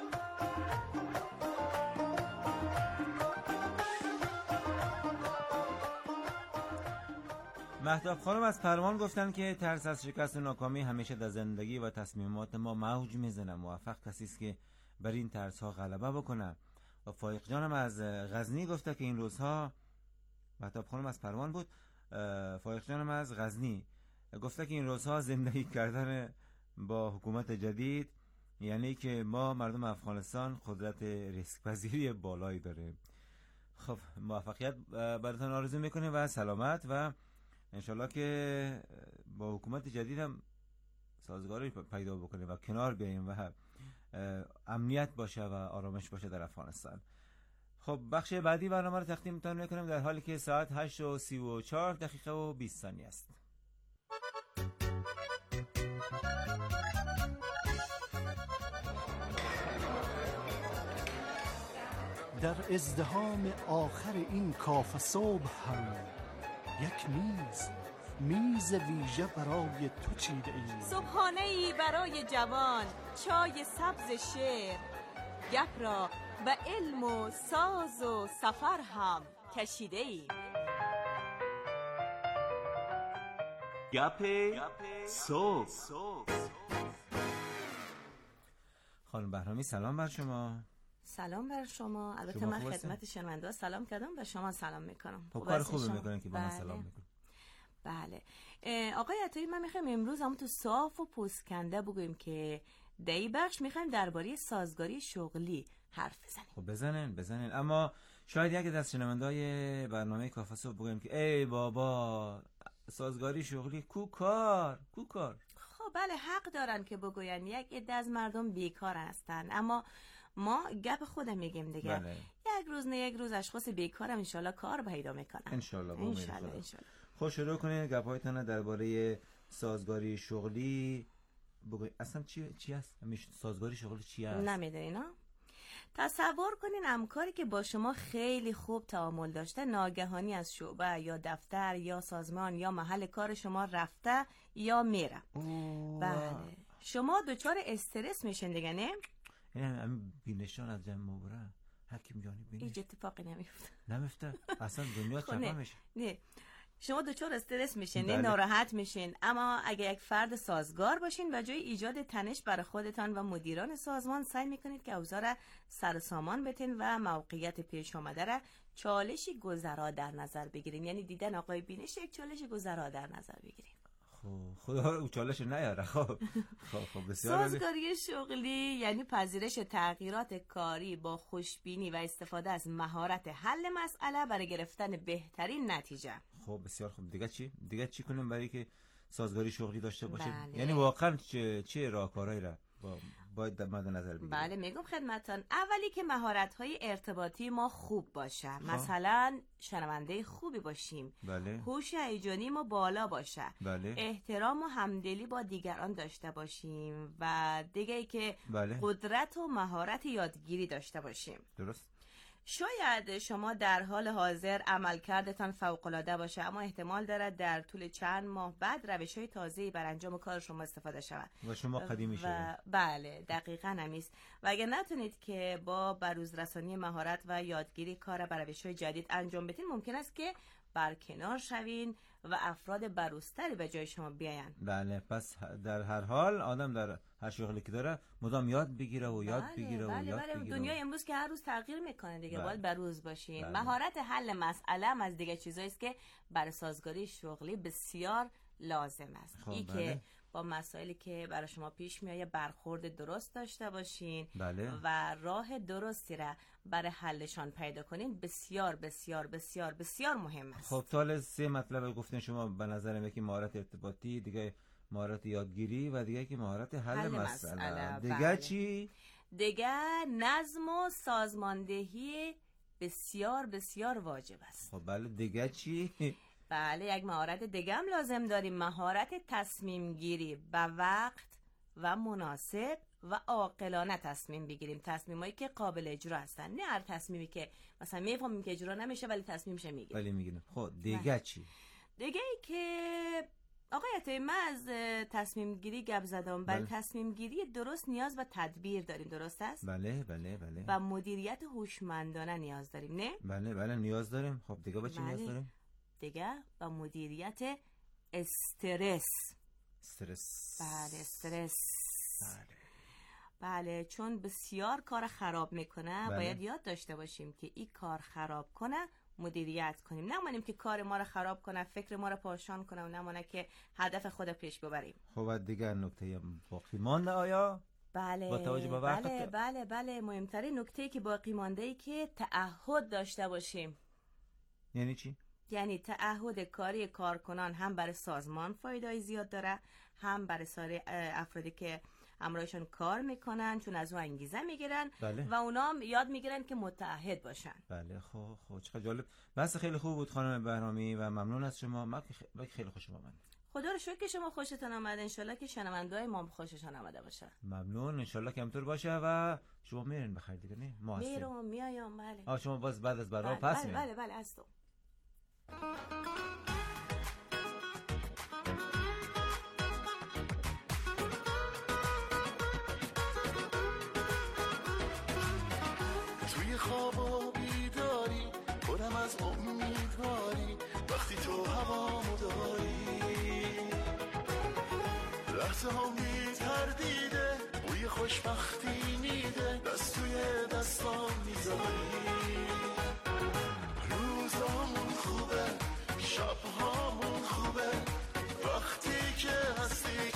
مهتاب خانم از پروان گفتن که ترس از شکست و ناکامی همیشه در زندگی و تصمیمات ما موج میزنه. موفق کسی است که بر این ترس ها غلبه بکنه. و فایق جانم از غزنی گفته که این روزها، مهتاب خانم از پروان بود، فایق جانم از غزنی گفته که این روزها زندگی کردن با حکومت جدید یعنی که ما مردم افغانستان قدرت ریسک پذیری بالایی داریم. خب موفقیت براتون آرزو میکنیم و سلامت و انشالله که با حکومت جدید هم سازگاری پیدا بکنیم و کنار بیاییم و امنیت باشه و آرامش باشه در افغانستان. خب بخش بعدی برنامه رو تقدیمتون میکنیم در حالی که ساعت هشت و سی و چهار دقیقه و بیست ثانیه است. در ازدحام آخر این کافه صبح هم یک میز میز ویژه برای تو چیده ایم. صبحانه ای برای جوان، چای سبز شعر، گپ را به علم و ساز و سفر هم کشیده ایم. گپ صبح. خانم بهرامی سلام بر شما. سلام بر شما. البته شما من خوب خدمت شنونده سلام کردم و شما سلام میکنم. خب کار خوبی میکنن که با من سلام میکنن. بله آقای عطایی، من میخوام امروز همون تو صاف و پوسکنده بگویم که در این بخش میخوایم درباره سازگاری شغلی حرف بزنیم. خب بزنین بزنین اما شاید یک از شنونده‌های برنامه کافه صبح بگویم که ای بابا سازگاری شغلی کو کار کو کار. خب بله حق دارن که بگوین، یک عده از مردم بیکار هستن، اما ما گپ خودم میگیم دیگه. بله. یک روز نه یک روز اشخاص بیکارم انشالله کار پیدا میکنن. انشالله انشالله انشالله. خب شروع کنین گپ‌هایتون درباره سازگاری شغلی بگوین. اصلا چی چی است سازگاری شغلی چی است؟ نمیدونین ها؟ تصور کنین همکاری که با شما خیلی خوب تعامل داشته ناگهانی از شعبه یا دفتر یا سازمان یا محل کار شما رفته یا میره. بله شما دچار استرس میشین دیگه، نه؟ این همین بینشان از جمع مبره حکیم جانی بینش هیچ اتفاقی نمیفته نمیفته اصلا دنیا چپا میشه. نه شما دچار استرس میشین، نه ناراحت میشین، اما اگه یک فرد سازگار باشین و جای ایجاد تنش برای خودتان و مدیران سازمان سعی میکنید که اوضاع را سر و سامان بتین و موقعیت پیش آمده را چالشی گذرا در نظر بگیرین. یعنی دیدن آقای بینش یک چالش گذرا در نظر بگیرین. خب خدا او چالش نیاره. خب خب خب بسیار سازگاری شغلی یعنی پذیرش تغییرات کاری با خوشبینی و استفاده از مهارت حل مسئله برای گرفتن بهترین نتیجه. خب بسیار خوب. دیگه چی دیگه چی کنیم برای که سازگاری شغلی داشته باشه؟ بله. یعنی واقعا چه چه راهکارهایی را با باید مد نظر بگیریم؟ بله میگم خدمتتان، اولی که مهارت‌های ارتباطی ما خوب باشه. خب. مثلا شنونده خوبی باشیم. بله. هوش هیجانی ما بالا باشه. بله. احترام و همدلی با دیگران داشته باشیم و دیگه ای که بله. قدرت و مهارت یادگیری داشته باشیم. درست. شاید شما در حال حاضر عملکردتان فوق‌العاده باشه، اما احتمال دارد در طول چند ماه بعد روش‌های تازه‌ای بر انجام کار شما استفاده شود و شما قدیمی شوید. بله دقیقاً همیست. و اگر نتونید که با بروزرسانی مهارت و یادگیری کار بر روش‌های جدید انجام بدین، ممکن است که برکنار شوین و افراد بروزتری به جای شما بیاین. بله پس در هر حال آدم در هر شغلی که داره مدام یاد بگیره و یاد بله، بگیره بله، و یاد بله. بگیره. دنیای امروز که هر روز تغییر میکنه دیگه. بله. باید بروز باشین. بله. مهارت حل مسئله هم از دیگه چیزایی است که برای سازگاری شغلی بسیار لازم است. خب، این بله. که با مسائلی که برای شما پیش میاد برخورد درست داشته باشین. بله. و راه درستی را برای حلشان پیدا کنین بسیار بسیار بسیار بسیار مهم است. خب تا سه مطلب گفتین شما به نظرم یکی مهارت ارتباطی، دیگه مهارت یادگیری و دیگه که مهارت حل, حل مسئله. مسئله. دیگه بله. چی؟ دیگه نظم و سازماندهی بسیار بسیار واجب است. خب بله دیگه چی؟ بله یک مهارت دیگه هم لازم داریم، مهارت تصمیم گیری به وقت و مناسب و عاقلانه تصمیم بگیریم. تصمیمایی که قابل اجرا هستن، نه هر تصمیمی که مثلا میفهمیم که اجرا نمیشه ولی تصمیمش میگیریم. ولی میگیریم. خب دیگه چی؟ دیگه ای که آقای عطایی من از تصمیم گیری گپ زدم. برای تصمیم گیری درست نیاز به تدبیر داریم، درست است؟ بله بله بله. و مدیریت هوشمندانه نیاز داریم، نه؟ بله بله نیاز داریم. خب دیگه به چی بله. نیاز داریم؟ دیگه با مدیریت استرس. استرس. بله استرس. بله. بله چون بسیار کار خراب میکنه. بله. باید یاد داشته باشیم که این کار خراب کنه مدیریت کنیم، نمانیم که کار ما رو خراب کنه، فکر ما رو پاشان کنه و نمانه که هدف خود پیش ببریم. خب دیگه نکته باقی مانده آیا؟ بله با توجه به وقت بله بله بله مهمترین نکته که باقی مانده ای که تعهد داشته باشیم. یعنی چی؟ یعنی تعهد کاری کارکنان هم برای سازمان فایده زیاد داره، هم برای سایر افرادی که همراهشون کار میکنن، چون از اون انگیزه میگیرن. بله. و اونا هم یاد میگیرن که متعهد باشن. بله خب خب چقدر جالب. بحث خیلی خوب بود خانم بهرامی و ممنون از شما. من خیلی خوشم آمد. خدا رو شکر که شما خوشتون آمده. انشالله که شنونده‌های ما خوششون آمده باشه. ممنون. انشالله که همطور باشه و شما میرین بخیر دیگه. نه ما هستیم. میرم میایم. بله. آ شما باز بعد از برنامه بله پس بله میرین. بله بله از تو. تردیده بوی خوشبختی میده دست توی دستام میذاری روزامون خوبه شبهامون خوبه وقتی که هستی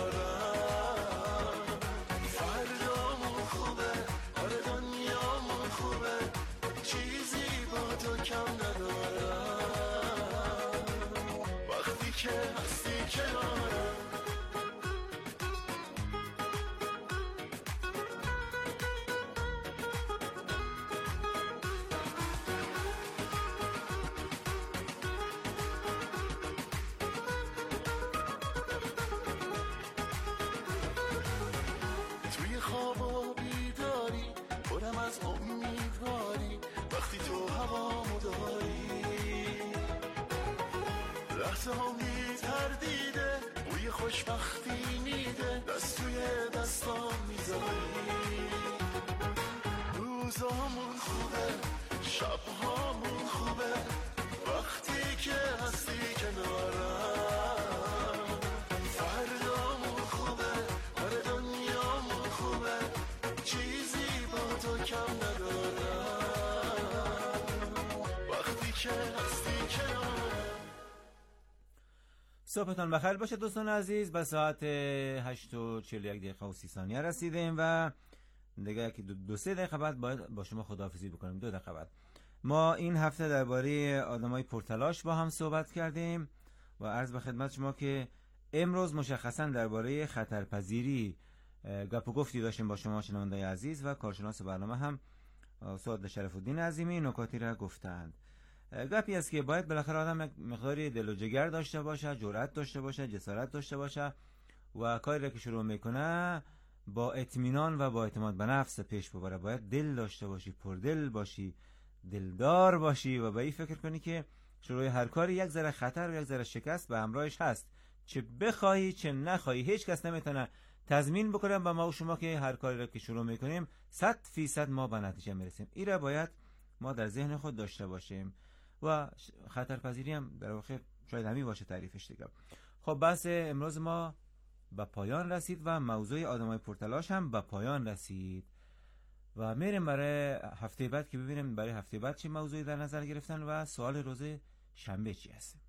کنارم فردامون خوبه آره دنیامون خوبه چیزی با تو کم ندارم وقتی که هستی کنارم توی خواب و بیداری برم از امیدواری وقتی تو هوامو داری لحظه هم تردیده بوی خوشبختی میده دست توی دستام میذاری روزامون خوبه شبهامون خوبه وقتی که هستی کنارم فردامون خوبه آره دنیامون خوبه چیزی با تو کم ندارم وقتی که هستی کنارم. صبحتان بخیر باشه دوستان عزیز. به ساعت هشت و چهل و یک دقیقه و سی ثانیه رسیدیم و دیگه که دو, دو سه دقیقه بعد باید با شما خداحافظی بکنیم. دو دقیقه بعد ما این هفته درباره آدمای پرتلاش با هم صحبت کردیم و عرض به خدمت شما که امروز مشخصا درباره خطرپذیری گپ و گفتی داشتیم با شما شنوندای عزیز و کارشناس برنامه هم استاد شرف الدین عظیمی نکاتی را گفتند. گپی است که باید بالاخره آدم مقداری دل و جگر داشته باشه، جرأت داشته باشه، جسارت داشته باشه و کاری را که شروع میکنه با اطمینان و با اعتماد به نفس پیش ببره. باید دل داشته باشی، پردل باشی، دلدار باشی و به این فکر کنی که شروع هر کاری یک ذره خطر و یک ذره شکست به همراهش هست. چه بخواهی چه نخواهی هیچ کس نمیتونه تضمین بکنه به ما و شما که هر کاری را که شروع میکنیم صد فیصد ما به نتیجه میرسیم. این را باید ما در ذهن خود داشته باشیم و خطرپذیری هم در واقع شاید همین باشه تعریفش دیگه. خب بحث امروز ما به پایان رسید و موضوع آدمای پرتلاش هم به پایان رسید و میریم برای هفته بعد که ببینیم برای هفته بعد چه موضوعی در نظر گرفتن و سوال روز شنبه چی هست.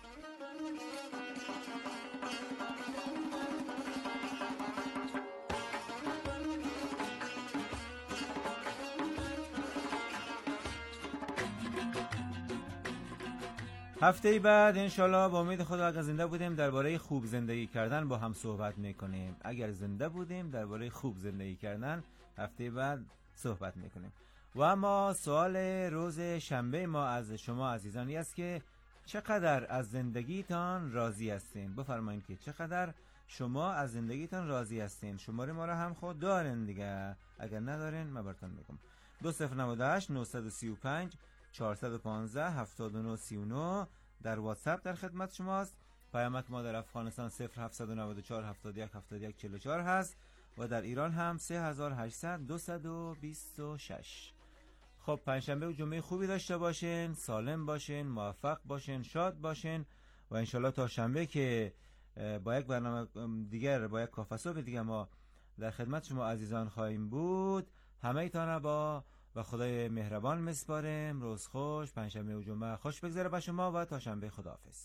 هفته بعد انشالله با امید خدا اگر زنده بودیم درباره خوب زندگی کردن با هم صحبت میکنیم. اگر زنده بودیم درباره خوب زندگی کردن هفته بعد صحبت میکنیم. و اما سوال روز شنبه ما از شما عزیزانی است که چقدر از زندگیتان راضی هستین؟ بفرمایید که چقدر شما از زندگیتان راضی هستین. شماره ما را هم خود دارین دیگه، اگر ندارین من براتون میگم. دو صفر نود و هشت نهصد و سی و پنج چهارصد و پانزده هفتاد و نه سی و نه در واتساپ در خدمت شماست. پیامک ما در افغانستان صفر هفتصد و نود و چهار هفتاد و یک هفتاد و یک چهل و چهار هست و در ایران هم سه هزار و هشتصد دویست و بیست و شش. خب پنجشنبه و جمعه خوبی داشته باشین، سالم باشین، موفق باشین، شاد باشین و انشالله تا شنبه که با یک برنامه دیگر با یک کافه صبح دیگه ما در خدمت شما عزیزان خواهیم بود. همه ایتان با و خدای مهربان مسپارم. روز خوش، پنجشنبه و جمعه خوش بگذره به شما و تا شنبه خداحافظ.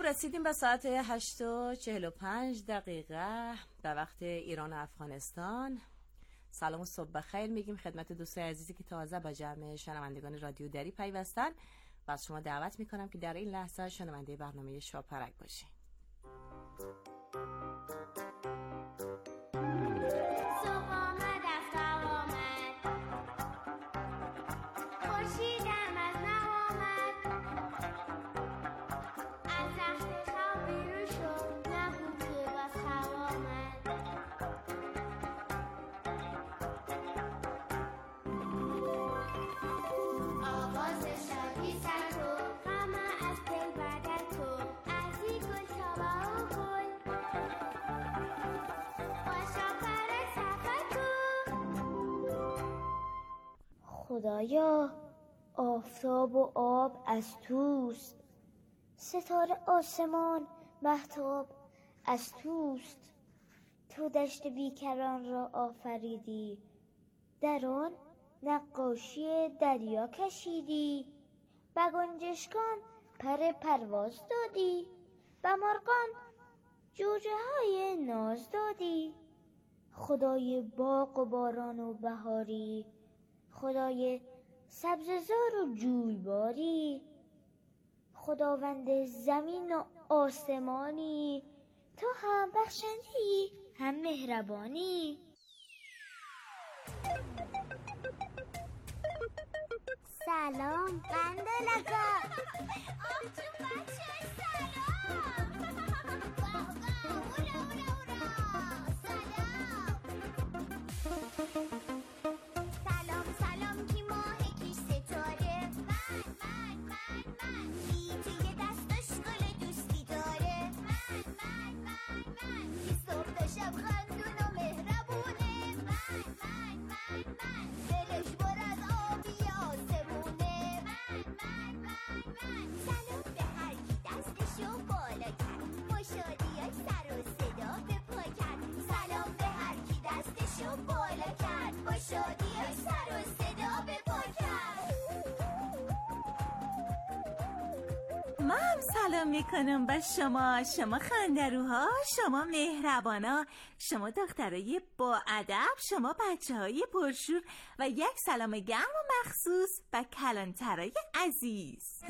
رسیدیم به ساعت هشت و چهل و پنج دقیقه در وقت ایران و افغانستان. سلام و صبح بخیر میگیم خدمت دوستای عزیزی که تازه با جمع شنوندگان رادیو دری پیوستن و از شما دعوت میکنم که در این لحظه شنونده برنامه شاپرک باشین. خدایا آفتاب و آب از توست، ستاره آسمان مهتاب از توست. تو دشت بیکران را آفریدی، در آن نقاشی دریا کشیدی. به گنجشکان پر پرواز دادی، به مرغان جوجه های ناز دادی. خدای باغ و باران و بهاری، خدای سبززار و جویباری، خداوند زمین و آسمانی. تو هم بخشندی هم مهربانی. سلام قندلکا. آبجون بچه سلام. من سلام میکنم به شما، شما خندروها، شما مهربانا، شما دخترای با ادب، شما بچه های پرشور و یک سلام گرم و مخصوص به کلانترای عزیز.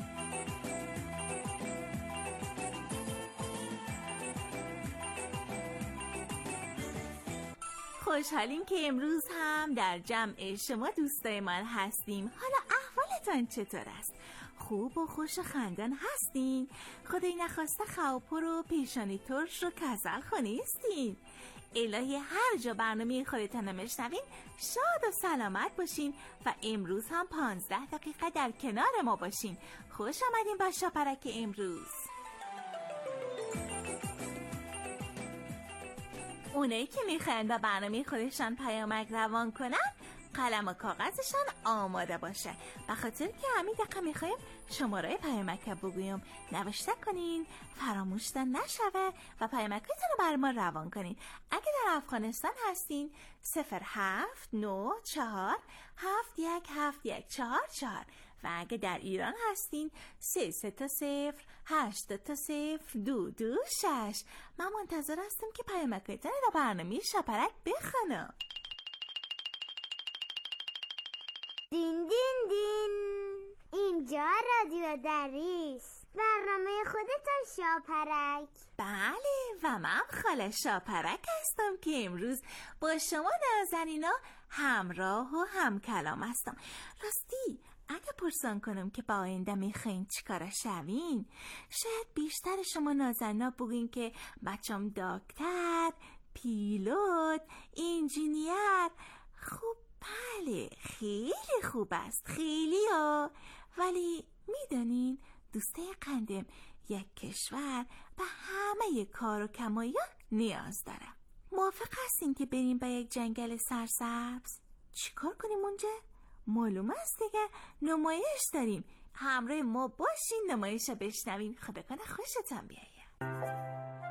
خوشحالیم که امروز هم در جمع شما دوستای من هستیم. حالا احوالتان چطور است؟ خوب و خوش خندان هستین؟ خدای نخواسته خوابور و پیشانی ترش رو کسل خونیستین؟ الهی هر جا برنامه خودتان میشنوین شاد و سلامت باشین و امروز هم پانزده دقیقه در کنار ما باشین. خوش آمدین با شاپرک امروز. اونایی که میخواین با برنامه خودشان پیامک روان کنن قلم و کاغذشان آماده باشه، به خاطر که همین دقیقه میخوایم شماره پیامک بگویم. نوشته کنین، فراموشتن نشوه و پیامکتون رو بر ما روان کنین. اگه در افغانستان هستین صفر هفت نو چهار هفت یک هفت یک چهار چهار و اگه در ایران هستین سه سه تا صفر هشت تا صفر دو دو شش. من منتظر هستم که پیامکتون رو در برنامه شاپرک بخونم. دین دین دین، اینجا رادیو دریست، برنامه خودتان شاپرک. بله و من خاله شاپرک هستم که امروز با شما نازنینا همراه و هم کلام هستم. راستی اگه پرسان کنم که با آینده میخواین چیکار شوین، شاید بیشتر شما نازنینا بگین که بچم دکتر، پیلوت، انجینیر. خوب بله، خیلی خوب است، خیلی ها. ولی میدانین دوسته قندم یک کشور به همه کار و کمایان نیاز داره. موافق هستین که بریم به یک جنگل سرسبز؟ چی کار کنیم اونجا؟ معلوم است دیگه، نمایش داریم. همراه ما باشین، نمایش بشنوین. خب بکنه خوشتان بیاید.